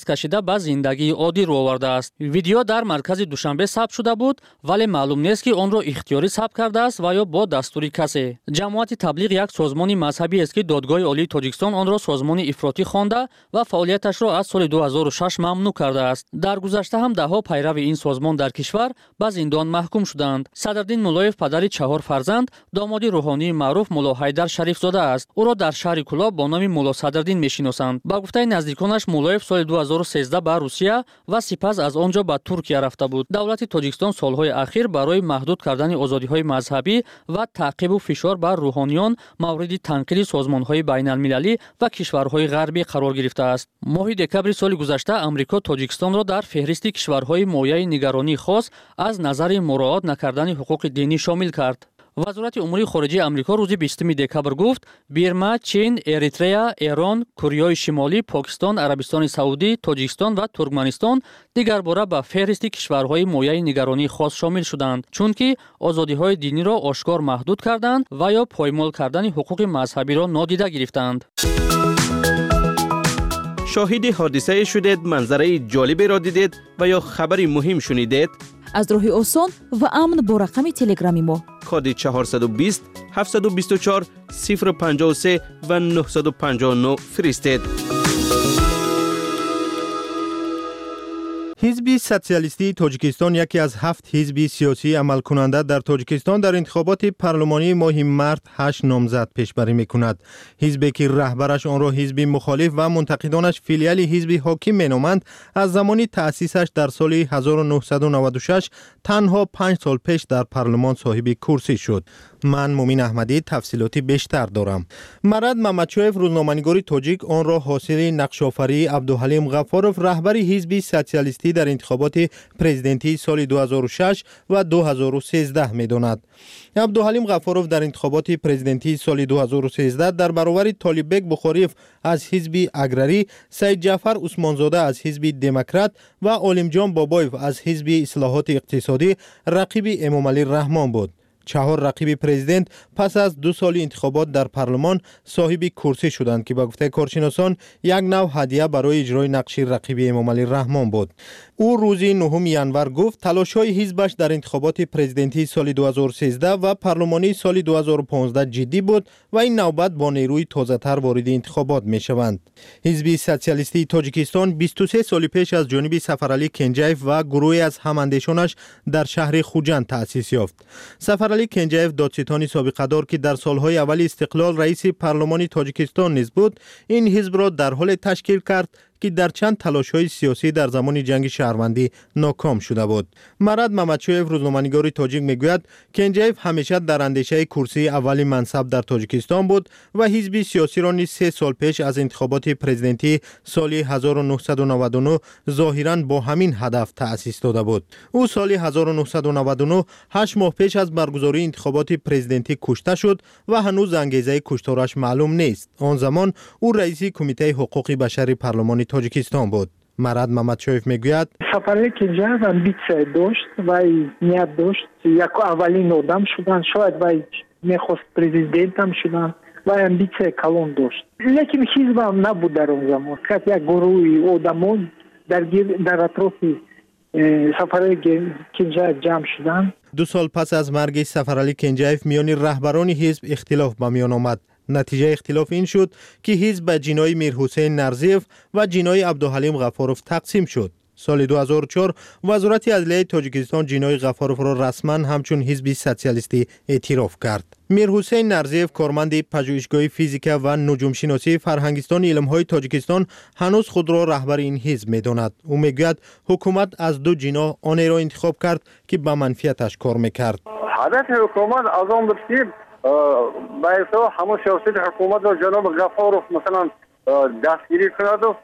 دست کشیده به زندگی عادی رو آورده است. ویدیو در مرکز دوشنبه ثبت شده بود ولی معلوم نیست که آن را اختیاری ثبت کرده است و یا با دستور کسی. جماعت تبلیغ یک سازمان مذهبی است که دادگاه عالی تاجیکستان آن را سازمان افراطی خوانده و فعالیتش را از سال دو هزار و شش ممنوع کرده است. در گذشته هم ده ها پیرو این سازمان در کشور به زندان محکوم شدند. صدرالدین مولایف پدر چهار فرزند، داماد روحانی معروف مولا حیدر شریف زاده است. او را در شهر کلاب با نام مولا صدرالدین میشناسند. با گفته نزدیکانش مولایف سال دو هزار و سیزده به روسیه و سپس از آنجا به ترکیه رفته بود. دولت تاجیکستان سالهای اخیر برای محدود کردن آزادی‌های مذهبی و تعقیب و فشار بر روحانیان مورد تنقید سازمان‌های بین‌المللی و کشورهای غربی قرار گرفته است. ماه دکمبر سال گذشته آمریکا تاجیکستان را در فهرست کشورهای مایه نگرانی خاص از نظر مراعات نکردن حقوق دینی شامل کرد. وزارت امور خارجه آمریکا روز بیستم دکمبر گفت برما، چین، اریتریا، ایران، کره شمالی، پاکستان، عربستان سعودی، تاجیکستان و ترکمنستان دیگر باره به فهرست کشورهای مایه نگرانی خاص شامل شدند چون که آزادی‌های دینی را آشکار محدود کردند و یا پایمال کردن حقوق مذهبی را نادیده گرفتند. شاهد حادثه شدید، منظره جالبی را دیدید و یا خبری مهم شنیدید؟ از راه آسان و امن با رقم تلگرامی ما کد چهارصد و بیست هفتصد و بیست و چهار صفر پنجاه و سه و نهصد و پنجاه و نه فرستید. حزب سوسیالیستی تاجیکستان یکی از هفت حزب سیاسی عمل کننده در تاجیکستان در انتخابات پارلمانی ماه مارس هشت نامزد پیشبری میکند. حزبی که رهبرش آن را حزب مخالف و منتقدانش فیلیال حزب حاکم مینامند از زمان تأسیسش در سال هزار و نهصد و نود و شش تنها پنج سال پیش در پارلمان صاحب کرسی شد. من مومین احمدی تفصیلاتی بیشتر دارم. مراد ممدچویف روزنامه‌نگار تاجیک آن را حاصل نقش‌آفری عبدالحلیم غفاروف رهبر حزب سوسیالیستی در انتخابات پرزیدنتی سال دو هزار و شش و دو هزار و سیزده می‌داند. عبدالحلیم غفاروف در انتخابات پرزیدنتی سال دو هزار و سیزده در برابر طالبک بخاریف از حزب اگراری، سید جعفر عثمانزاده از حزب دموکرات و عالمجان بابایف از حزب اصلاحات اقتصادی رقیب امامعلی رحمان بود. چهار رقیب پرزیدنت پس از دو سال انتخابات در پارلمان صاحب کرسی شدند که با گفته کارشناسان یک نوع هدیه برای اجرای نقش رقیب امامعلی رحمان بود. او روز نهم ژانویه گفت تلاش‌های حزبش در انتخابات پرزیدنتی سال دو هزار و سیزده و پارلمانی سال دو هزار و پانزده جدی بود و این نوبت با نیروی تازه‌تر وارد انتخابات می‌شوند. حزب سوسیالیستی تاجیکستان بیست و سه سال پیش از جانب سفرعلی کنجایف و گروهی از هماندیشانش در شهر خوجند تأسیس یافت. سفرعلی کنجایف دادستانی سابقه دار که در سالهای اول استقلال رئیس پارلمان تاجیکستان نیز بود، این حزب را در حال تشکیل کرد که در چند تلاش‌های سیاسی در زمان جنگ شهروندی ناکام شده بود. مراد ممدچویف روزنامه‌نگار تاجیک میگوید کنجایف همیشه در اندیشه کرسی اولی منصب در تاجیکستان بود و حزب سیاسی را نیز سه سال پیش از انتخابات پرزیدنتی سال هزار و نهصد و نود و نه ظاهراً با همین هدف تأسیس داده بود. او سال هزار و نهصد و نود و نه هشت ماه پیش از برگزاری انتخابات پرزیدنتی کشته شد و هنوز انگیزه کشتارش معلوم نیست. آن زمان او رئیس کمیته حقوق بشر پارلمان تاجیکستان بود. مراد ممدچویف میگوید سفرعلی کنجایف امبیسیا داشت و نیت داشت یک اولین آدم شدن، شاید و میخواست پرزیدنت هم شدن و امبیسیا کلان داشت، لیکن حزب هم نبود در اون زمان. یک گروه آدمان در در اطراف سفرعلی کنجایف جمع شدن. دو سال پس از مرگ سفرعلی کنجایف میان رهبران حزب اختلاف به میان آمد. نتیجه اختلاف این شد که حزب به جنای میرحسین نرزیف و جنای عبدالحلیم غفاروف تقسیم شد. سال دو هزار و چهار وزارت عدلیه تاجیکستان جنای غفاروف را رسما همچون حزب سوسیالیستی اعتراف کرد. میرحسین نرزیف کارمند پژوهشگاه فیزیک و نجوم شناسی فرهنگستان علم‌های تاجیکستان هنوز خود را رهبر این حزب می‌داند. او میگوید حکومت از دو جنا آن را انتخاب کرد که به منفعتش کار می‌کرد. هدف حکومت از آن بود که باید همه سیاست حکومت را جناب غفاروف مثلا دستگیری کند و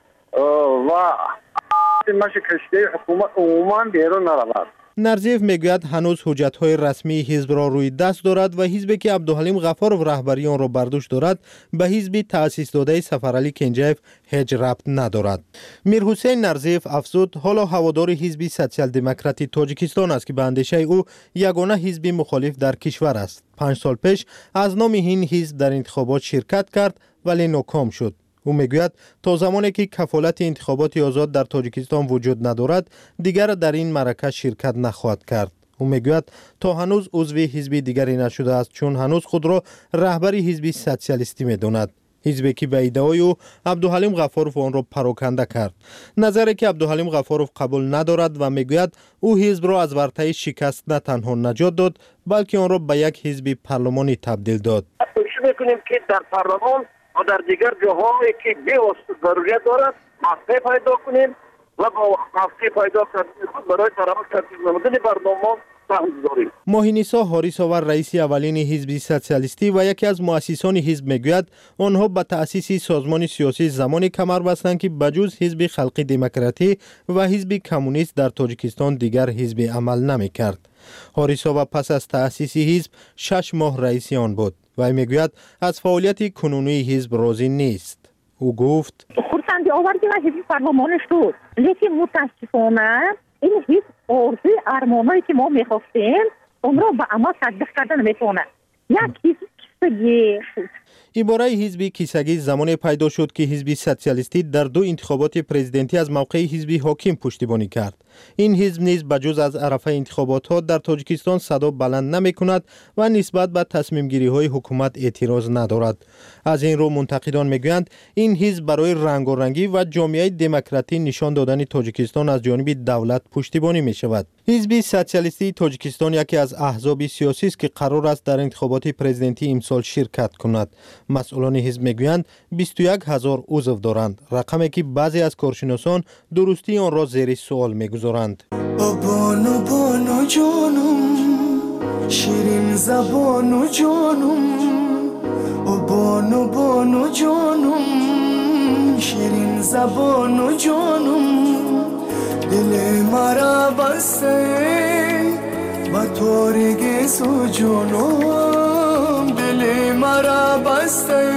مش کشته حکومت عموما بیرون نرود. نرزیف میگوید هنوز حجت‌های رسمی حزب را روی دست دارد و حزبی که عبدالحلیم غفاروف رهبری آن را بر دوش دارد به حزب تأسیس داده سفرعلی کنجایف هیچ ربط ندارد. میرحسین نرزیف افزود حالا هوادار حزب سوسیال دموکراتی تاجیکستان است که به اندیشه او یگانه حزب مخالف در کشور است. پنج سال پیش از نام این حزب در انتخابات شرکت کرد ولی ناکام شد. او میگوید تا زمانی که کفالت انتخابات آزاد در تاجیکستان وجود ندارد دیگر در این معرکه شرکت نخواهد کرد. او میگوید تا هنوز عضو حزب دیگری نشده است چون هنوز خود را رهبر حزب سوسیالیستی میداند. حزبی که به ادعای او عبدالحلیم غفاروف آن را پراکنده کرد. نظری که عبدالحلیم غفاروف قبول ندارد و میگوید او حزب را از ورطه شکست نه تنها نجات داد بلکه آن را به یک حزب پارلمانی تبدیل داد. کوشش میکنیم که در پارلمان و در دیگر جاهایی که به ضروریت دارد مسئله پیدا کنیم و با مسئله پیدا کردن خود برای طرف ترتیب نمودن برنامه ماهینیسا حاریس‌آور رئیس اولین حزب سوسیالیستی و یکی از مؤسسان حزب میگوید آنها به تأسیس سازمان سیاسی زمانی کمر بستند که بجز حزب خلقی دموکراتی و حزب کمونیست در تاجیکستان دیگر حزب عمل نمی‌کرد. حاریس‌آور پس از تأسیس حزب شش ماه رئیس آن بود و میگوید از فعالیت کنونی حزب راضی نیست. او گفت خورسندی آوردی و حزب پارلمانش بود لیکن متاسفانه این حزب آرزوی ارمانایی که ما میخواستیم اون را به عمل تطبیق کردن نمیتونه. یک حزب کیسگی عباره حزب کیسگی زمانی پیدا شد که حزب سوسیالیستی در دو انتخابات پرزیدنتی از موقع حزب حاکم پشتیبانی کرد. این حزب نیز بجز از عرفه انتخابات ها در تاجیکستان صدا بلند نمی کند و نسبت به تصمیم گیری های حکومت اعتراض ندارد. از این رو منتقدان میگویند این حزب برای رنگارنگی و جامعه دموکراتی نشان دادن تاجیکستان از جانب دولت پشتیبانی می شود. حزب سوسیالیستی تاجیکستان یکی از احزاب سیاسی است که قرار است در انتخابات پرزیدنتی امسال شرکت کند. مسئولان حزب میگویند بیست و یک هزار عضو دارند، رقمی که بعضی از کارشناسان درستی آن را زیر سوال میگذارند. بانو بانو جانم شیرین زبانو جانم بانو بانو جانم شیرین زبانو جانم دل مرا بسته با تارگی سو جانم دل مرا بسته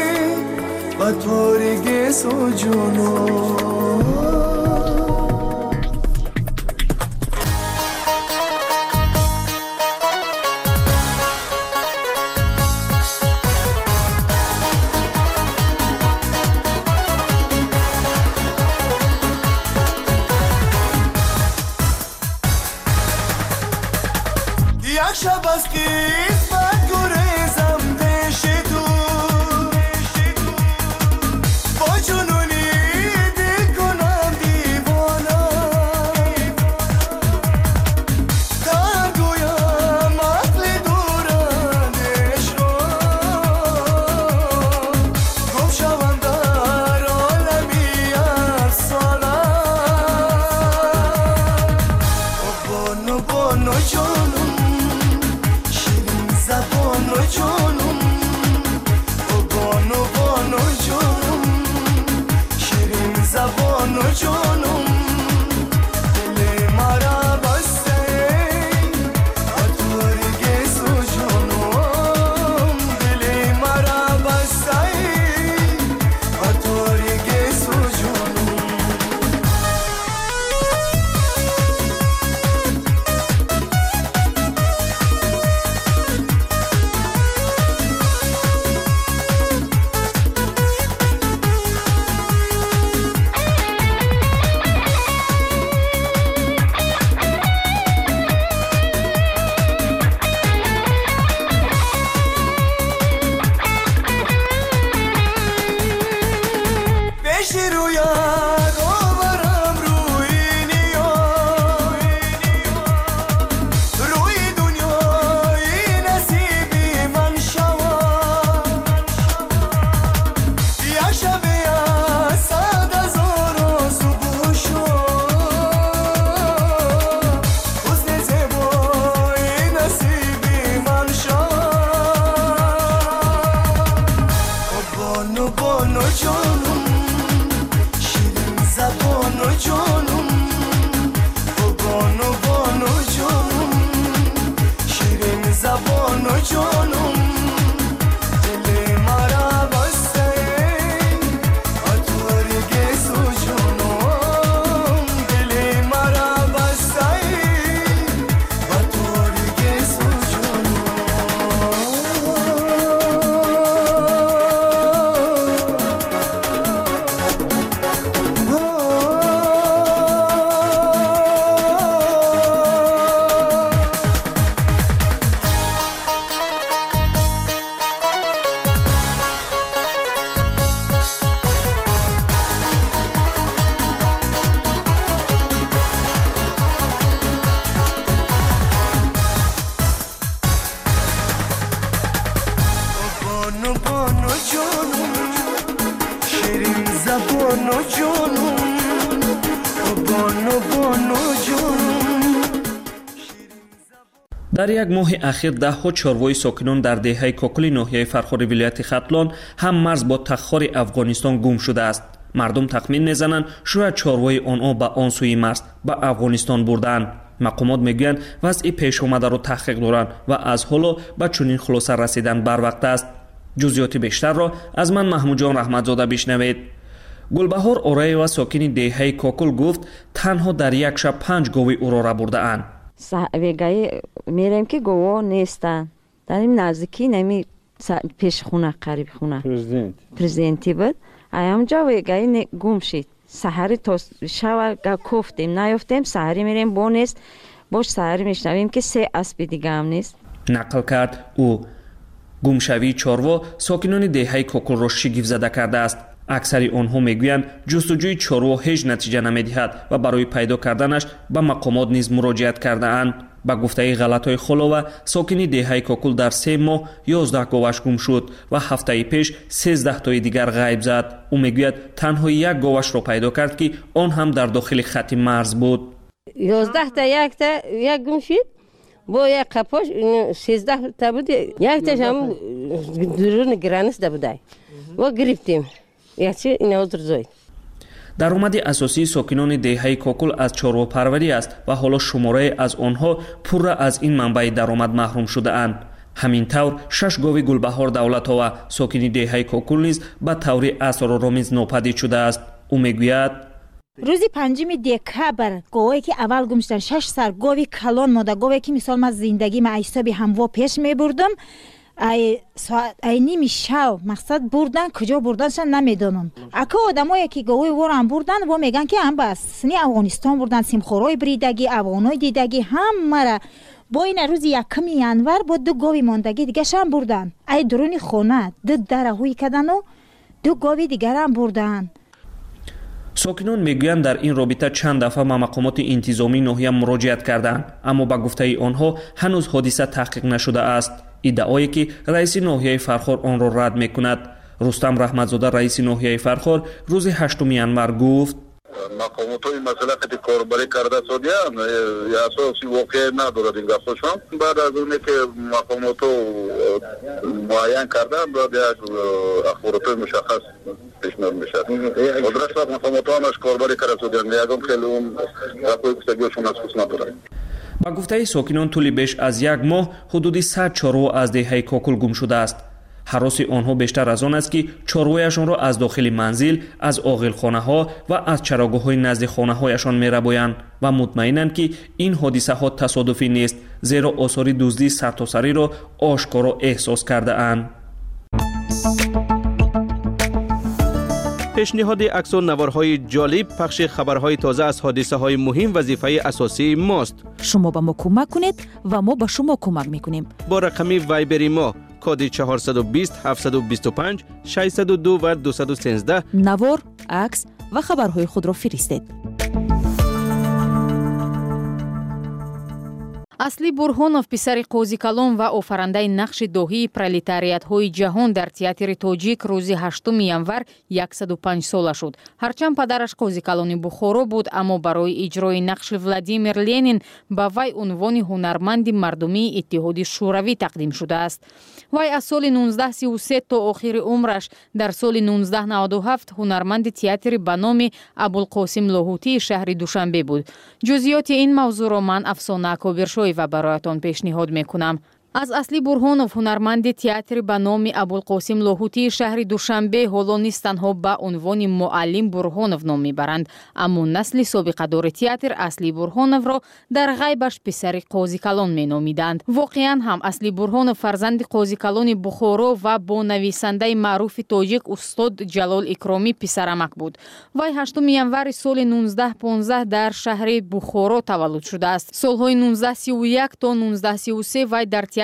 با تارگی سو جانم شب از قسمت گریزم پیش تو با جنونی دل کنم دیوانا تا گویم عقل دورندش را گم شوم در عالمی افسانه بانو بانو جانم بانو جانم بانو بانو جانم شیرین زبانو جانم دل مرا بسته اتورگی سو جانم دل مرا بسته اتورگی سو جانم بانو جانم بانو بانو جانم. дар як моҳи ахир даҳҳо чорвои сокинон дар деҳаи кокули ноҳияи фархори вилояти хатлон ҳам марз бо таххори афғонистон гум шудааст. мардум тахмин мезананд шояд чорвои онҳо ба он сӯи марз ба афғонистон бурдаанд. мақомот мегӯянд вазъи пешомадаро таҳқиқ доранд ва аз ҳоло ба чунин хулоса расидан барвақт аст. ҷузъиёти бештарро аз ман маҳмудҷон раҳматзода бишнавед. гулбаҳор ораева сокини деҳаи кокул гуфт танҳо дар як шаб панҷ гови ӯро бурдаанд. вегаи мерем ки гово нестан дар ин наздики нами пеши хуна қариби хуна президенти буд аямҷо вегаи гум шид. саҳари то шава кофтем наёфтем саҳари мерем бо нест бош саҳари мешнавем ки се аспи дигаам нест. нақл кард ӯ. гумшавии чорво сокинони деҳаи кокулро шигифтзада кардааст. аксари онҳо мегӯянд ҷустуҷӯи чорво ҳеҷ натиҷа намедиҳад ва барои пайдо карданаш ба мақомот низ муроҷиат кардаанд. ба гуфтаи ғалатои холова сокини деҳаи кокул дар се моҳ ёздаҳ говаш гум шуд ва ҳафтаи пеш сездаҳтои дигар ғайб зад. ӯ мегӯяд танҳо як говашро пайдо кард ки он ҳам дар дохили хатти марз буд. ёздаҳта якта як гум шид бо як қапош сездаҳта буд якташ ҳам дуруни граниста будай ва гирифтем якчи инавозрзой. даромади асосии сокинони деҳаи кокул аз чорвопарварӣ аст ва ҳоло шуморае аз онҳо пурра аз ин манбаи даромад маҳрум шудаанд. ҳамин тавр шаш гови гулбаҳор давлатова сокини деҳаи кокул низ ба таври асроромиз нопадид шудааст. ӯ мегӯяд рӯзи панҷуми декабр говое ки аввал гум шуданд шаш сар гови калон модаргове ки мисол ман зиндагима аз ҳисоби ҳамво пеш мебурдам ай ними шав мақсад бурдан куҷо бурданшан намедонам. ака одамое ки говои ворам бурдан во меган ки ҳам ба сини афғонистон бурдан симхораи биридагӣ афғонои дидагӣ ҳамара бо ина рӯзи якуми январ бо ду гови мондагӣ дигашан бурдан. ай дуруни хона ду дараҳӯи кадану ду гови дигарам бурдан. сокинон мегӯянд дар ин робита чанд дафъа ба мақомоти интизомии ноҳия муроҷиат карданд, аммо ба гуфтаи онҳо ҳанӯз ҳодиса таҳқиқ нашудааст. иддаое ки раиси ноҳияи фархор онро рад мекунад. рустам раҳматзода раиси ноҳияи фархор рӯзи ҳаштуми январ гуфт мақомотҳои масъала қати корбарӣ карда содиян асоси воқеа надорад ин гафҳошон. баъд аз оне ки мақомотҳо муайян карданд баъд як ахборотҳои мушаххас пешниҳод мешавад. одрасла мақомотҳо ҳамаш корбарӣ карда содиян ягон хеле он гафҳои гуфтагиҳошон аз хус надорад. ба гуфтаи сокинон тӯли беш аз як моҳ ҳудуди сад чорво аз деҳаи кокул гум шудааст. ҳароси онҳо бештар аз он аст ки чорвояшонро аз дохили манзил, аз оғилхонаҳо ва аз чарогоҳҳои назди хонаҳояшон мерабоянд ва мутмаинанд ки ин ҳодисаҳо тасодуфӣ нест, зеро осори дуздии сартосариро ошкоро эҳсос кардаанд. пешниҳоди аксонаварҳои ҷолиб пахши хабарҳои тоза аз ҳодисаҳои муҳим вазифаи асосии мост. шумо ба мо кӯмак кунед ва мо ба шумо кӯмак мекунем. бо рақами вайбери мо коди чаҳорсаду бист ҳафтсаду бисту панҷ шашсаду ду ва дусаду сенздаҳ навор, акс ва хабарҳои худро фиристед. аслӣ бурҳонов писари қозӣ калон ва офарандаи нақши доҳии пролетариатҳои ҷаҳон дар театри тоҷик рӯзи ҳаштуми январ яксаду панҷ сола шуд. ҳарчанд падараш қозӣ калони бухоро буд, аммо барои иҷрои нақши Владимир Ленин ба вай унвони ҳунарманди мардумии иттиҳоди шӯравӣ тақдим шудааст. вай аз соли нуздаҳ сию се то охири умраш дар соли нуздаҳ наваду ҳафт ҳунарманди театри ба номи Абулқосим Лоҳутии шаҳри Душанбе буд. ҷузъиёти ин мавзӯъро ман Афсона Кобиршоева ва бароятон пешниҳод мекунам. аз Аслӣ Бурҳонов ҳунарманди театри ба номи Абулқосим Лоҳутии шаҳри Душанбе ҳоло низ танҳо ба унвони Муаллим Бурҳонов ном мебаранд, аммо насли собиқадори театр Аслӣ Бурҳоновро дар ғайбаш писари Қозӣ Калон меномиданд. воқеан ҳам Аслӣ Бурҳонов фарзанди Қозӣ Калони Бухоро ва бо нависандаи маъруфи тоҷик устод Ҷалол Икромӣ писарамак буд. вай ҳаштуми январи соли нуздаҳ понздаҳ дар шаҳри Бухоро таваллуд шудааст. солҳои нуздаҳ сию як то нуздаҳ сию се вай дар театри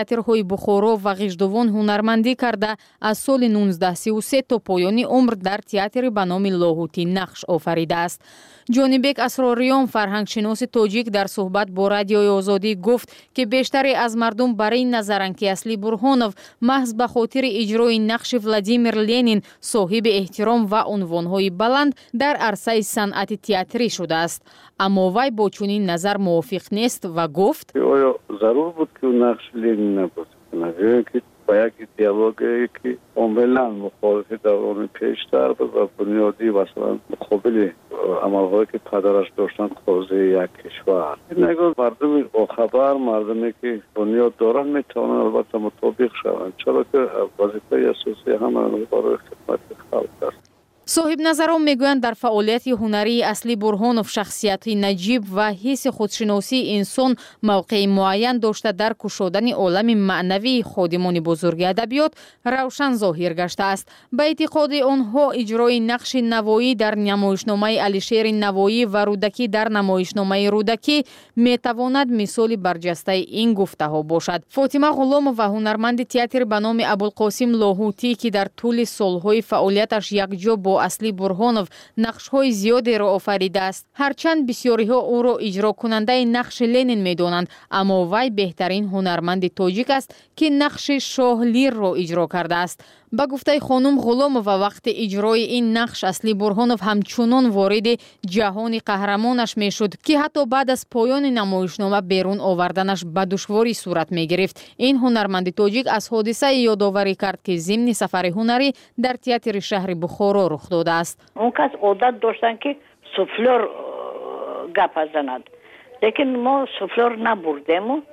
театрҳои Бухоро ва Ғиждувон ҳунармандӣ карда, аз соли нуздаҳ сӣ و سه то поёни умр дар театри ба номи Лоҳутӣ нақш офаридааст. ҷонибек Асрориён, фарҳангшиноси тоҷик, дар суҳбат бо Радиои Озодӣ гуфт, ки бештаре аз мардум бар ин назаранд, ки Аслӣ Бурҳонов маҳз ба хотири иҷрои нақши Владимир Ленин соҳиби эҳтиром ва унвонҳои баланд дар арсаи санъати театрӣ шудааст. аммо вай бо чунин назар мувофиқ нест ва гуфт: оё зарур буд ки нақши Ленин набозӣ кунад, ки با یک دیالوگی که عملاً مخالف دوران پیشتر و بنیادی مثلا مقابل عملهایی که پدرش داشتن قاضی یک کشور. نگاه مردم با خبر، مردمی که بنیاد دارن میتونن البته مطابق شوند، چرا که وظیفه اساسی همه برای خدمت خلق است. صاحب نظران میگویند در فعالیت هنری اصلی برهانوف شخصیتی نجیب و حس خودشناسی انسان موقع معین داشته در کشودن عالم معنوی خادمان بزرگ ادبیات روشن ظاهر گشته است. به اعتقاد آنها اجرای نقش نوایی در نمایشنامه علیشیر نوایی و رودکی در نمایشنامه رودکی میتواند مثال برجسته این گفته ها باشد. فاطمه غلام و هنرمند تئاتر به نام ابوالقاسم لاهوتی که در طول سالهای فعالیتش یکجا با اصلی برهانوف نقش‌های زیادی را آفریده است. هرچند بسیاری‌ها او را اجرا کننده نقش لنین می‌دانند، اما وی بهترین هنرمند تاجیک است که نقش شاه لیر را اجرا کرده است. با گفته خانم غلاموف وقت اجرای این نقش اصلی برهانوف همچنان وارد جهان قهرمانش میشد که حتی بعد از پایان نمایشنامه بیرون آوردنش به دشواری صورت میگرفت. این هنرمند تاجیک از حادثه یادآوری کرد که ضمن سفر هنری در تئاتر شهر بخارا رخ داده است. اون کس عادت داشتن که سوفلور گپ بزنند، لیکن ما سوفلور نبردیم و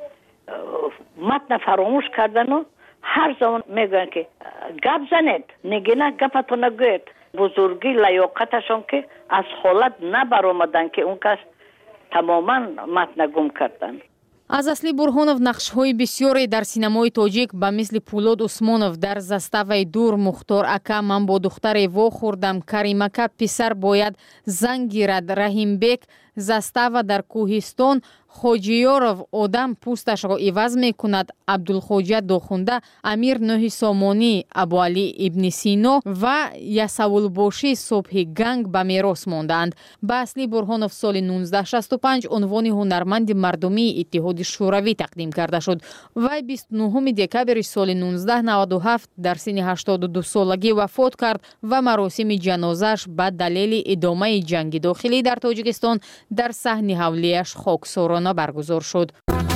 متن فراموش کردن و هر زمان میگن که گپ زنید، نگینه گپتو نگوید. بزرگی لیاقتشون که از حالت نبرآمدن که اون کس تماما متن گم کردن. از اصلی برهانوف نقش‌های بسیاری در سینمای تاجیک به مثل پولاد عثمانوف در زاستاوای دور، مختار اکا، من با دختر وا خوردم، کریم اکا پسر باید زنگ گیرد، رحیم بک، زاستاوا در کوهستان، خوجیارов آدم پوستش را عوض می کند، عبدالخوجه داخونده، امیر نوحی سامانی، ابوعلی ابن سینا و یساولباشی صبح گنگ به میراث ماندند. به اصلی برهانوف سال نوزده شصت و پنج عنوان هنرمند مردمی اتحاد شوروی تقدیم کرده شد. وی بیست و نهم دکبر سال نوزده نود و هفت در سن هشتاد و دو سالگی وفات کرد و مراسم جنازه‌اش به دلیل ادامه جنگ داخلی در تاجیکستان در صحن حولیش خاکسارانه برگزار شد.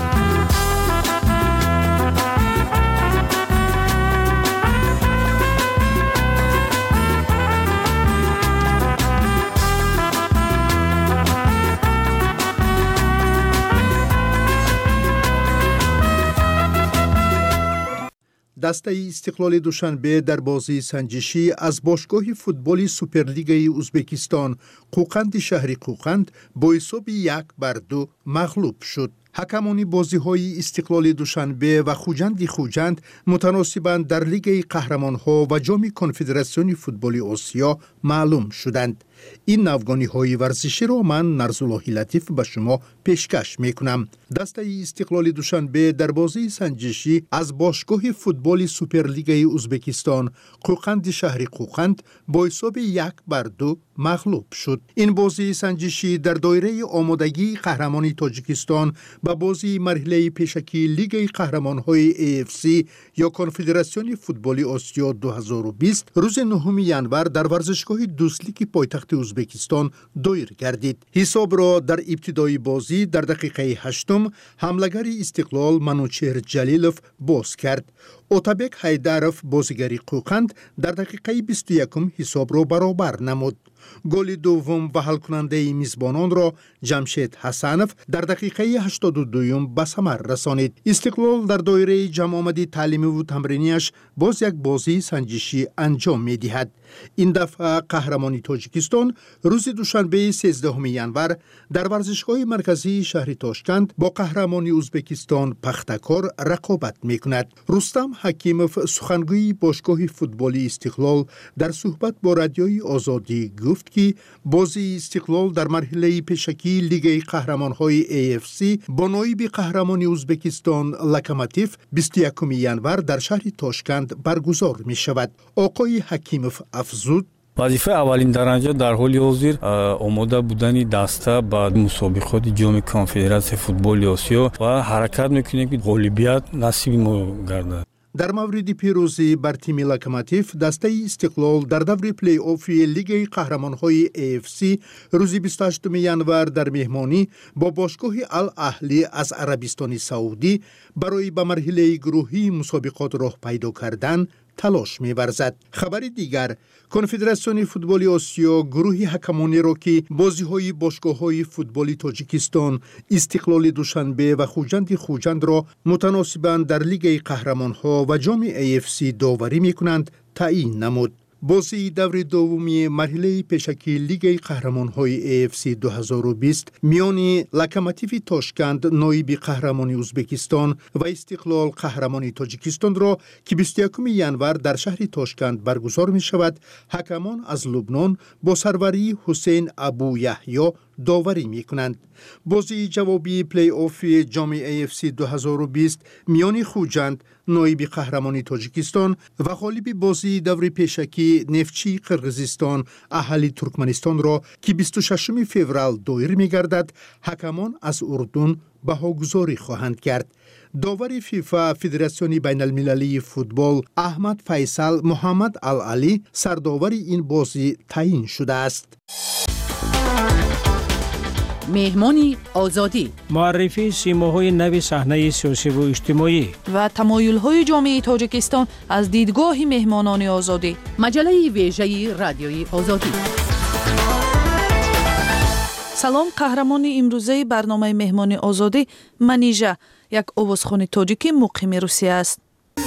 دسته استقلال دوشنبه در بازی سنجشی از باشگاه فوتبال سوپرلیگ ازبکستان قوقند شهر قوقند با حساب یک بر دو مغلوب شد. حکمان بازی های استقلال دوشنبه و خوجند خوجند متناسباً در لیگ قهرمان ها و جام کنفدراسیون فوتبال آسیا معلوم شدند. این نوگانی های ورزشی را من نرزالله لطیف به شما پیشکش می کنم. دسته استقلال دوشنبه در بازی سنجشی از باشگاه فوتبال سوپرلیگ ازبکستان قوقند شهر قوقند با حساب یک بر دو مغلوب شد. این بازی سنجشی در دایره آمادگی قهرمانی تاجیکستان به بازی مرحله پیشکی لیگ قهرمان‌های ای اف سی یا کنفدراسیون فوتبال آسیا دو هزار و بیست روز نهم ژانویه در ورزشگاه دوسلیک پایتخت ازبکستان دایر گردید. حساب را در ابتدای بازی در دقیقه هشتم حملگر استقلال منوچهر جلیلوف باز کرد. اوتابک حیدروف بازیگر قوقند در دقیقه بیست و یکم حساب را برابر نمود. گل دوم و حل کننده میزبانان را جمشید حسنوف در دقیقه هشتاد و دو به ثمر رسانید. استقلال در دایره جمع آمدی تعلیمی و تمرینیش باز یک بازی سنجشی انجام می دهد. این دفعه قهرمانی تاجیکستان روز دوشنبه سیزدهم ژانویه در ورزشگاه مرکزی شهر تاشکند با قهرمانی ازبکستان پختکار رقابت می کند. رستم حکیموف سخنگوی باشگاه فوتبالی استقلال در صحبت با رادیوی آزادی گفت گفت که بازی استقلال در مرحله پیشکی لیگ قهرمان‌های ای اف سی با نایب قهرمان ازبکستان لوکوموتیو بیست و یکم ژانویه در شهر تاشکند برگزار می شود. آقای حکیموف افزود: وظیفه اولین درجه در حال حاضر آماده بودن دسته با مسابقات جام کنفدراسیون فوتبال آسیا و حرکت میکنیم که غالبیت نصیب ما گردد. در مورد پیروزی بر تیم لوکوموتیو، دسته استقلال در دور پلی آف لیگ قهرمان‌های ای اف سی روز بیست و هشتم ژانویه در مهمانی با باشگاه الاهلی از عربستان سعودی برای به مرحله گروهی مسابقات راه پیدا کردن تلاش می‌ورزد. خبر دیگر، کنفدراسیون فوتبال آسیا گروه حکمانی را که بازی‌های باشگاه‌های فوتبال تاجیکستان، استقلال دوشنبه و خوجند خوجند را متناسباً در لیگ قهرمان‌ها و جام ای اف سی داوری می‌کنند تعیین نمود. بازی دور دومی مرحله پیشکی لیگ قهرمان‌های ای اف سی دو هزار و بیست میان لوکوموتیو تاشکند نایب قهرمان ازبکستان و استقلال قهرمان تاجیکستان را که بیست و یکم ژانویه در شهر تاشکند برگزار می شود، حکمان از لبنان با سروری حسین ابو یحیی داوری می کنند. بازی جوابی پلی آف جام ای اف سی دو هزار و بیست میان خوجند نایب قهرمان تاجیکستان و غالب بازی دور پیشکی نفتچی قرقیزستان اهالی ترکمنستان را که بیست و ششم فوریه دایر می گردد، حکمان از اردن بهاگذاری خواهند کرد. داور فیفا فدراسیون بین المللی فوتبال احمد فیصل محمد العلی سرداور این بازی تعیین شده است. مهمانی آزادی، معرفی سیماهای نو صحنه سیاسی و اجتماعی و تمایل‌های جامعه تاجیکستان از دیدگاه مهمانان آزادی. مجله ویژه رادیوی آزادی. سلام، قهرمان امروزه برنامه مهمانی آزادی منیژه، یک آوازخوان تاجیکی مقیم روسیه است.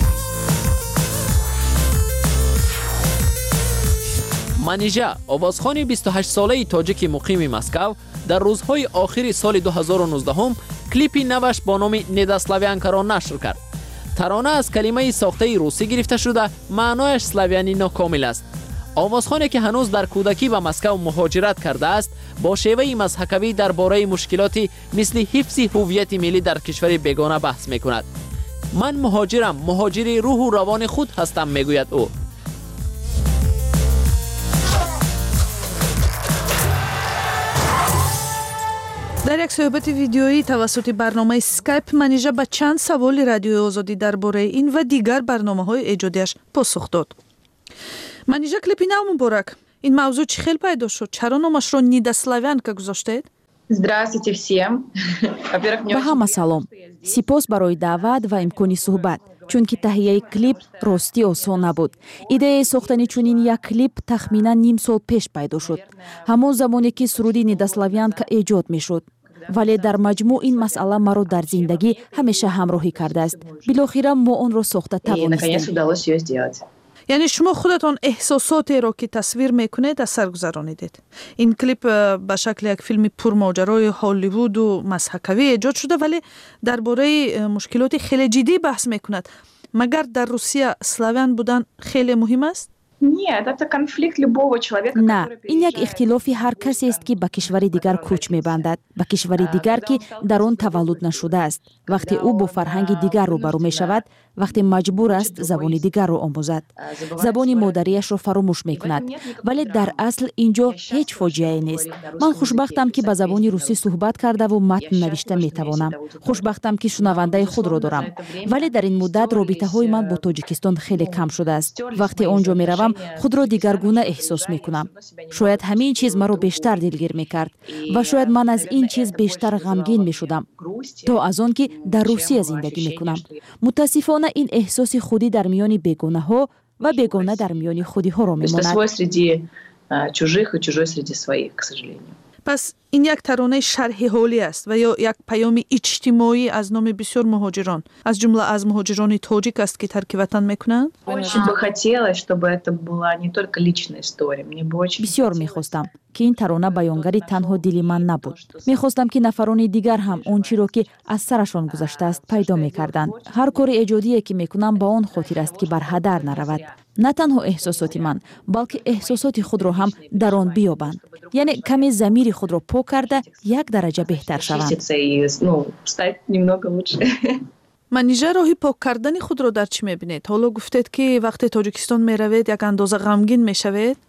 منیژه، آوازخوان بیست و هشت ساله تاجیک مقیم مسکو، در روزهای آخر سال دو هزار و نوزده هم کلیپی نوش با نام نداسلاویانکا را نشر کرد. ترانه از کلمه ساخته روسی گرفته شده، معنایش سلاویانی ناکامل است. آوازخوانی که هنوز در کودکی به مسکو مهاجرت کرده است، با شیوه مضحکوی درباره مشکلاتی مثل حفظ هویت ملی در کشور بیگانه بحث می‌کند. من مهاجرم، مهاجری روح و روان خود هستم، میگوید او. در یک صحبت ویدیویی توسط برنامه اسکایپ منیژه به چند سوال رادیوی آزادی درباره این و دیگر برنامه‌های ایجادیش پاسخ داد. منیژه، کلیپی نو مبارک. این موضوع چه خیلی پیدا شد؟ چرا نامش را نداسلاویانکا گذاشتید؟ Здравствуйте всем. Во-первых, мне با همه سلام. سپاس برای دعوت و امکانی صحبت. چون که تهیه کلیپ راستی آسان نبود. ایده ساختن چنین یک کلیپ تخمینا نیم سال پیش پیدا شد. همون زمانی که سرودی نداسلاویانکا ایجاد میشد. ولی در مجموع این مسئله مرا در زندگی همیشه همراهی کرده است. بالاخره ما اون رو ساخته توانستیم. یعنی شما خودتان احساساتی را که تصویر میکنید از سر گذرانیدید. این کلیپ به شکل یک فیلم پرماجرای هالیوود و مضحکوی ایجاد شده، ولی درباره مشکلات خیلی جدی بحث میکند. مگر در روسیه اسلاویان بودن خیلی مهم است؟ نه، این یک اختلافی هر کسی است که به کشور دیگر کوچ می‌بندد، به کشور دیگر که در آن تولد نشده است. وقتی او با فرهنگ دیگر روبرو می‌شود، وقتی مجبور است زبان دیگر را آموزد، زبان مادریش را فراموش می‌کند. ولی در اصل اینجا هیچ فاجعه‌ای نیست. من خوشبختم که به زبان روسی صحبت کرده و متن نوشته می‌توانم. خوشبختم که شنونده خود را دارم. ولی در این مدت رابطه‌های من با تاجیکستان خیلی کم شده است. وقتی آنجا می‌روم خود را دیگرگونه احساس میکنم. شاید همین چیز مرا بیشتر دلگیر میکرد و شاید من از این چیز بیشتر غمگین میشدم تا از آن که در روسیه زندگی میکنم. متاسفانه این احساس خودی در میان بیگانه ها و بیگانه در میان خودی ها را میماند. پس این یک ترانه شرح حالی است و یا یک پیام اجتماعی از نام بسیار مهاجران، از جمله از مهاجران تاجیک است که ترک وطن میکنند. بسیار میخواستم که این ترانه بیانگری تنها دل من نبود. میخواستم که نفران دیگر هم اون چیزی را که از سرشان گذشته است پیدا میکردند. هر کار ایجادی که میکنم با آن خاطر است که بر هدر نرود. نه تنها احساسات من بلکه احساسات خود را هم در آن بیابند. یعنی کمی ضمیر خود را پاک کرده یک درجه بهتر شوند. منیژه راهی پاک کردن خود را در چی میبینید؟ حالا گفتید که وقتی تاجیکستان میروید یک اندازه غمگین میشوید؟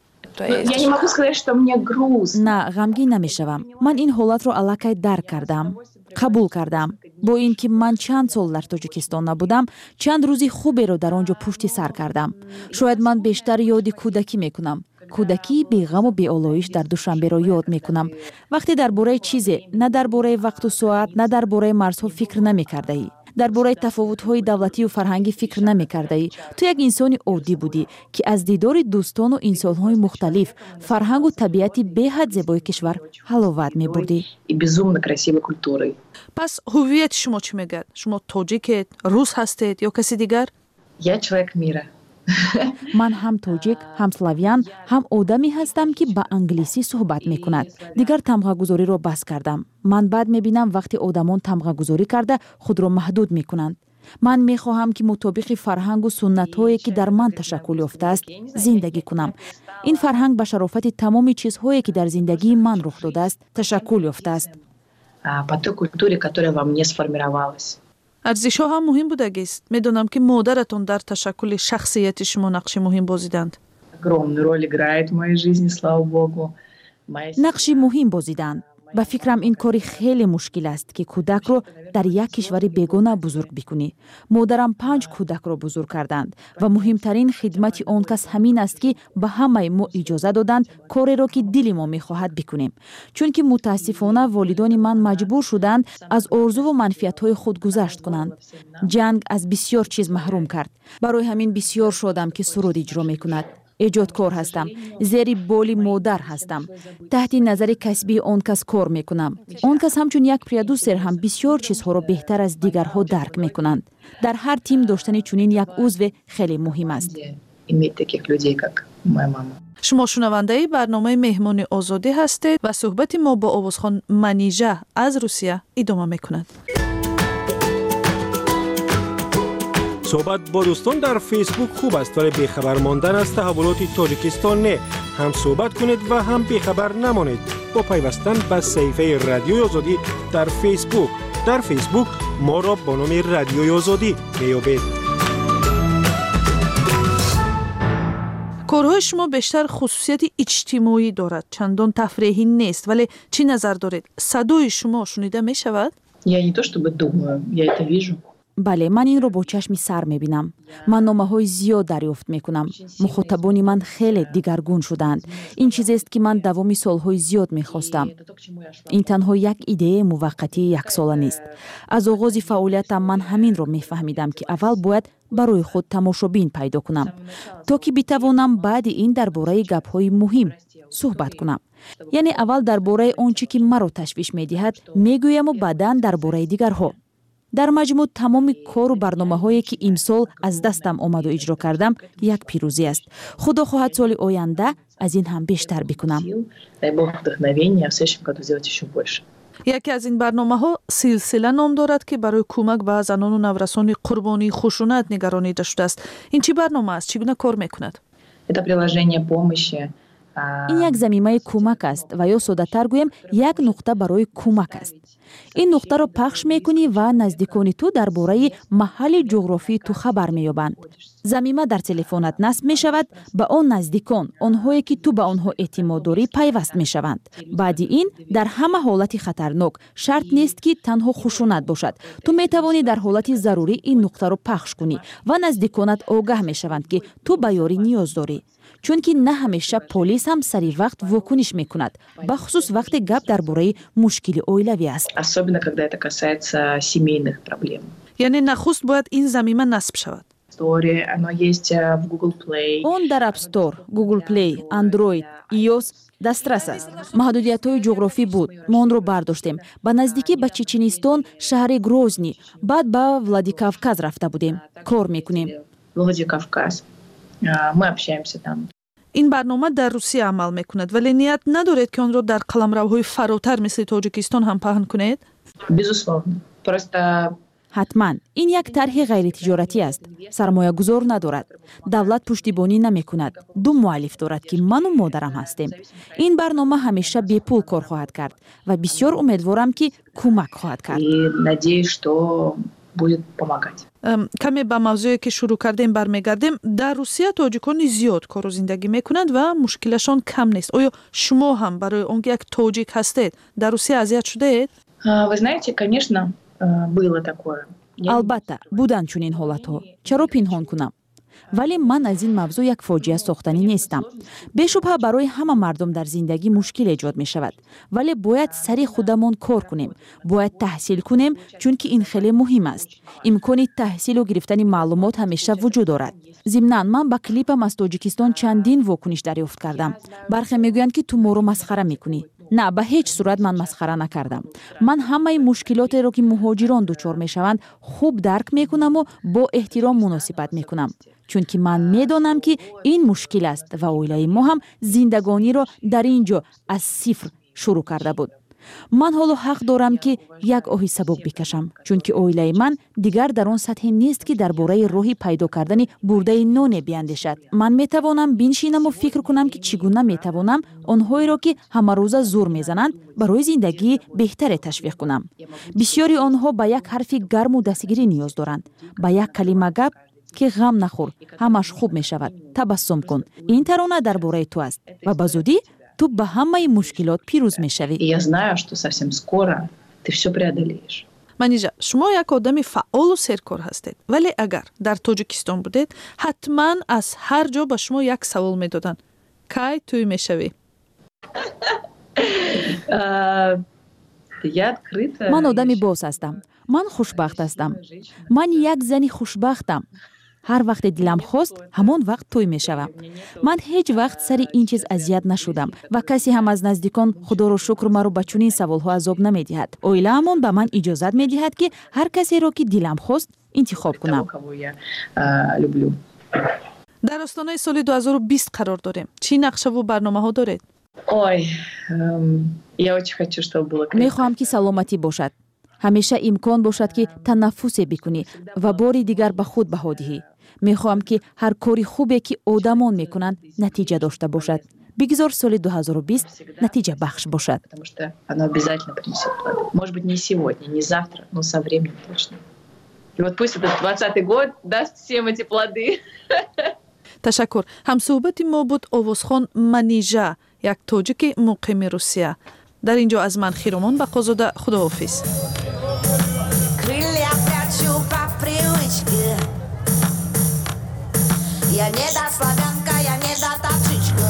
نه غمگین نمیشوم. من این حالت را الکی درک کردم، قبول کردم. با اینکه من چند سال در تاجیکستان نبودم، چند روزی خوبی را در آنجا پشت سر کردم. شاید من بیشتر یاد کودکی میکنم. کودکی بی غم و بی آلایش در دوشنبه را یاد میکنم. وقتی درباره چیزی، نه درباره وقت و ساعت، نه درباره مرزها فکر نمیکرده ای. درباره تفاوت‌های دولتی و فرهنگی فکر نمی‌کرده ای. تو یک انسان عادی بودی که از دیدار دوستان و انسان‌های مختلف، فرهنگ و طبیعت بی‌حد زیبای کشور حلاوت می‌بردی. پس هویت شما چی میگه؟ شما تاجیکید، روس هستید یا کسی دیگر؟ Я человек мира. من هم تاجیک، هم سلاویان، هم آدمی هستم که با انگلیسی صحبت میکند. دیگر تمغه گذاری را بس کردم. من بعد میبینم وقتی آدمان تمغه گذاری کرده خود را محدود میکنند. من میخواهم که مطابق فرهنگ و سنت هایی که در من تشکل یافته است زندگی کنم. این فرهنگ به شرافت تمام چیزهایی که در زندگی من رخ داده است تشکل یافته است. По той культуре, которая во мне сформировалась. ارزش‌ها هم مهم بودگیست. میدونم که مادرتون در تشکل شخصیت شما نقش مهم بازیدند. Огромную роль играет в моей жизни, слава богу. نقش مهم بازیدند. با فکرم این کاری خیلی مشکل است که کودک رو در یک کشور بیگانه بزرگ بکنی. مادرم پنج کودک رو بزرگ کردند و مهمترین خدمت آن کس همین است که به همه ما اجازه دادند کاری رو که دل ما میخواهد بکنیم. چون که متاسفانه والدان من مجبور شدند از آرزو و منفعت‌های خود گذشت کنند. جنگ از بسیار چیز محروم کرد. برای همین بسیار شدم که سرود اجرا میکند. ایجادکار هستم، زیر بال مادر هستم، تحت نظر کسبی آن کس کار میکنم. آن کس همچون یک پرودوسر هم بسیار چیزها را بهتر از دیگرها درک میکنند. در هر تیم داشتن چنین یک عضو خیلی مهم است. شما شنونده برنامه مهمان آزادی هستید و صحبت ما با آوازخوان منیژه از روسیه ادامه میکند. صحبت با دوستان در فیسبوک خوب است ولی بیخبر ماندن از تحولات تاجیکستان نه. هم صحبت کنید و هم بیخبر نمانید با پیوستن به صفحه رادیوی آزادی در فیسبوک. در فیسبوک ما را با نام رادیوی آزادی میابید. کارهای شما بیشتر خصوصیت اجتماعی دارد، چندان تفریحی نیست، ولی چی نظر دارید؟ صدای شما شنیده می شود؟ Я не то чтобы думаю, я это вижу. بله من این رو با چشم سر میبینم. من نامه های زیاد دریافت میکنم. مخاطبان من خیلی دیگرگون شدند. این چیزی است که من دوام سالهای زیاد میخواستم. این تنها یک ایده موقتی یک ساله نیست. از آغاز فعالیتم من همین رو میفهمیدم که اول باید برای خود تماشابین پیدا کنم تا که بتوانم بعد این درباره گپ‌های مهم صحبت کنم. یعنی اول درباره آنچه که مرا تشویش میدهد میگویم و بعداً درباره دیگرها. در مجموع تمام کار و برنامه‌هایی که امسال از دستم آمد و اجرا کردم یک پیروزی است. خدا خواهد سال آینده از این هم بیشتر بکنم. یکی از این برنامه‌ها سلسله نام دارد که برای کمک به زنان و نورسان قربانی خشونت نگرانیده شده است. این چی برنامه است؟ چگونه کار می‌کند؟ این یک زمینه کمک است و یا ساده‌تر گویم یک نقطه برای کمک است. این نقطه را پخش میکنی و نزدیکان تو درباره محل جغرافی تو خبر مییابند. زمینه در تلفنت نصب می شود، به آن نزدیکان، آنهایی که تو به آنها اعتماد داری پیوست می شوند. بعد این در همه حالت خطرناک شرط نیست که تنها خشونت باشد. تو می توانی در حالت ضروری این نقطه را پخش کنی و نزدیکانت آگاه می شوند که تو به یاری نیاز داری. چون که نه همیشه پلیس هم سری وقت واکنش میکند، به خصوص وقتی گپ درباره مشکل اویلوی است. یعنی نخست باید این زمینه نصب شود. اون در اپ استور، گوگل پلی، اندروید، ایوس دسترس است. محدودیت‌های جغرافی بود. ما اون رو برداشتیم. با نزدیکی به چچنستان، شهر گروزنی، بعد به ولادیکاوکاز رفته بودیم. کار میکنیم. ولادیکاوکاز. ما общаемся там. این برنامه در روسیه عمل میکند ولی نیت ندارید که آن را در قلمروهای فراتر مثل تاجیکستان هم پهن کنید؟ Безусловно. Просто ҳатман ин як тарҳи ғайритиҷоратӣ аст. Сармоягузор надорад. Давлат пуштибонӣ намекунад. Ду муаллиф дорад ки ману модарам ҳастем. Ин барнома ҳамеша бепул кор хоҳад кард ва бисёр умедворам ки кӯмак хоҳад кард. Надеюсь, что будет помогать. каме ба мавзӯе ки шурӯъ кардем бармегардем. Дар Русия тоҷикони зиёд кору зиндагӣ мекунанд ва мушкилашон кам нест. оё шумо ҳам барои он ки як тоҷик ҳастед дар Русия азият шудаед? Вы знаете, конечно, было такое. албатта буданд чунин ҳолатҳо. чаро пинҳон кунам? вале ман аз ин мавзӯъ як фоҷиа сохтанӣ нестам. бешубҳа барои ҳама мардум дар зиндагӣ мушкил эҷод мешавад, вале бояд сари худамон кор кунем, бояд таҳсил кунем, чунки ин хеле муҳим аст. имкони таҳсилу гирифтани маълумот ҳамеша вуҷуд дорад. зимнан ман ба клипам аз Тоҷикистон чандин вокуниш дарёфт кардам. бархе мегӯянд ки ту моро масхара мекунӣ. на, ба ҳеҷ сурат ман масхара накардам. ман ҳамаи мушкилотеро ки муҳоҷирон дучор мешаванд хуб дарк мекунаму бо эҳтиром муносибат мекунам. чунки ман медонам ки ин мушкил аст ва оилаи мо ҳам зиндагониро дар ин ҷо аз сифр шурӯъ карда буд. ман ҳоло ҳақ дорам ки як оҳи сабук бикашам, чунки оилаи ман дигар дар он сатҳе нест ки дар бораи роҳи пайдо кардани бурдаи ноне биандешад. ман метавонам биншинаму фикр кунам ки чӣ гуна метавонам онҳоеро ки ҳамарӯза зур мезананд барои зиндагии беҳтаре ташвиқ кунам. бисёри онҳо ба як ҳарфи гарму дастгирӣ ниёз доранд, ба як калима гап ки ғам нахӯр, ҳамаш хуб мешавад, табассум кун. ин тарона дар бораи ту аст ва ба зудӣ ту ба ҳамаи мушкилот пирӯз мешавӣ. Я знаю, что совсем скоро ты всё преодолеешь. Маниҷа, шумо як одами фаъолу серкор ҳастед, вале агар дар Тоҷикистон будед, ҳатман аз ҳар ҷо ба шумо як савол медоданд. Кай тӯй мешавӣ? ман одами боз ҳастам. ман хушбахт ҳастам. ман як зани хушбахтам. ҳар вақте дилам хост, ҳамон вақт тӯй мешавам. ман ҳеҷ вақт сари ин чиз азият нашудам ва касе ҳам аз наздикон худоро шукр маро ба чунин саволҳо азоб намедиҳад. оилаамон ба ман иҷозат медиҳад ки ҳар касеро ки дилам хост интихоб кунам. дар остонаи соли ду ҳазору бист қарор дорем. чӣ нақшаву барномаҳо доред? Ой, я очень хочу, чтобы было. мехоҳам ки саломатӣ бошад. ҳамеша имкон бошад ки танаффусе бикунӣ ва бори дигар ба худ баҳо диҳӣ. мехоҳам ки ҳар кори хубе ки одамон мекунанд натиҷа дошта бошад. бигзор соли ду ҳазору бист натиҷа бахш бошад. Потому что оно обязательно принесет плоды. Может быть, не сегодня, не завтра, но со временем точно. И вот пусть этот двадцатый год даст всем эти плоды. ташаккур. ҳамсӯҳбати мо буд овозхон Манижа, як тоҷики муқими Русия. дар ин ҷо аз ман Хиромон Бақозода, худоҳофиз. Я не до славянка, я не до тачичка.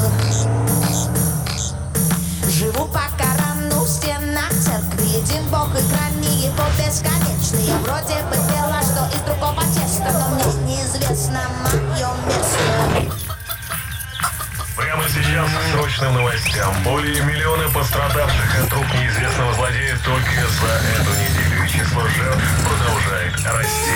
Живу по Корану в стенах церкви. Един Бог и храни его бесконечный. Я вроде бы пела, что из другого теста, но мне неизвестно мое место. Прямо сейчас к срочным новостям. Более миллиона пострадавших от рук неизвестного злодея только за эту неделю. И число жертв продолжает расти.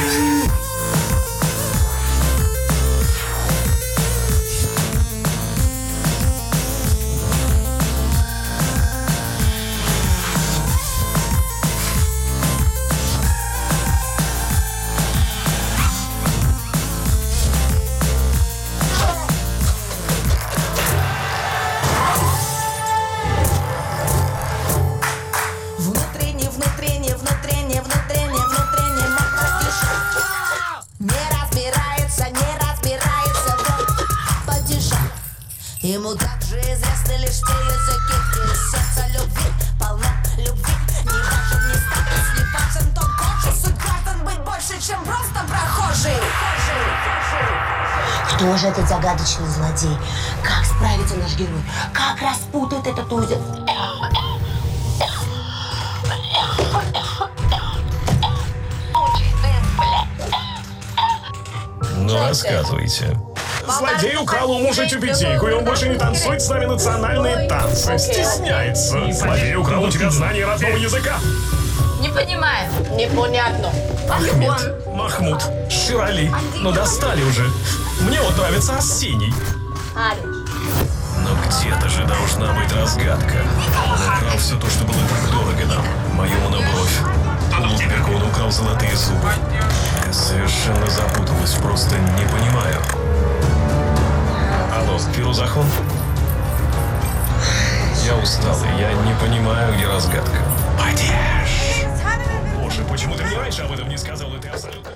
Ему также известны лишь те языки, где сердце любви, полно любви. Не важен ни статус, не важен тот кожи. Суть граждан быть больше, чем просто прохожий. Кто же этот загадочный злодей? Как справится наш герой? Как распутает этот узел? Ну, рассказывайте. Злодей украл у мужа тюбетейку, и он больше не танцует с нами национальные танцы. Стесняется. Злодей украл у тебя знание родного языка. Не понимаю. Непонятно. Ахмед, Махмуд, Ширали. Ну достали уже. Мне вот нравится Арсений. Но где-то же должна быть разгадка. Он украл все то, что было так дорого нам. Мою монобровь. Лудберг, он украл золотые зубы. Я совершенно запуталась, просто не понимаю. Алло, Фирузахон? Я устал, и я не понимаю, где разгадка. Падеж! Боже, почему ты мне раньше об этом не сказал, и ты абсолютно...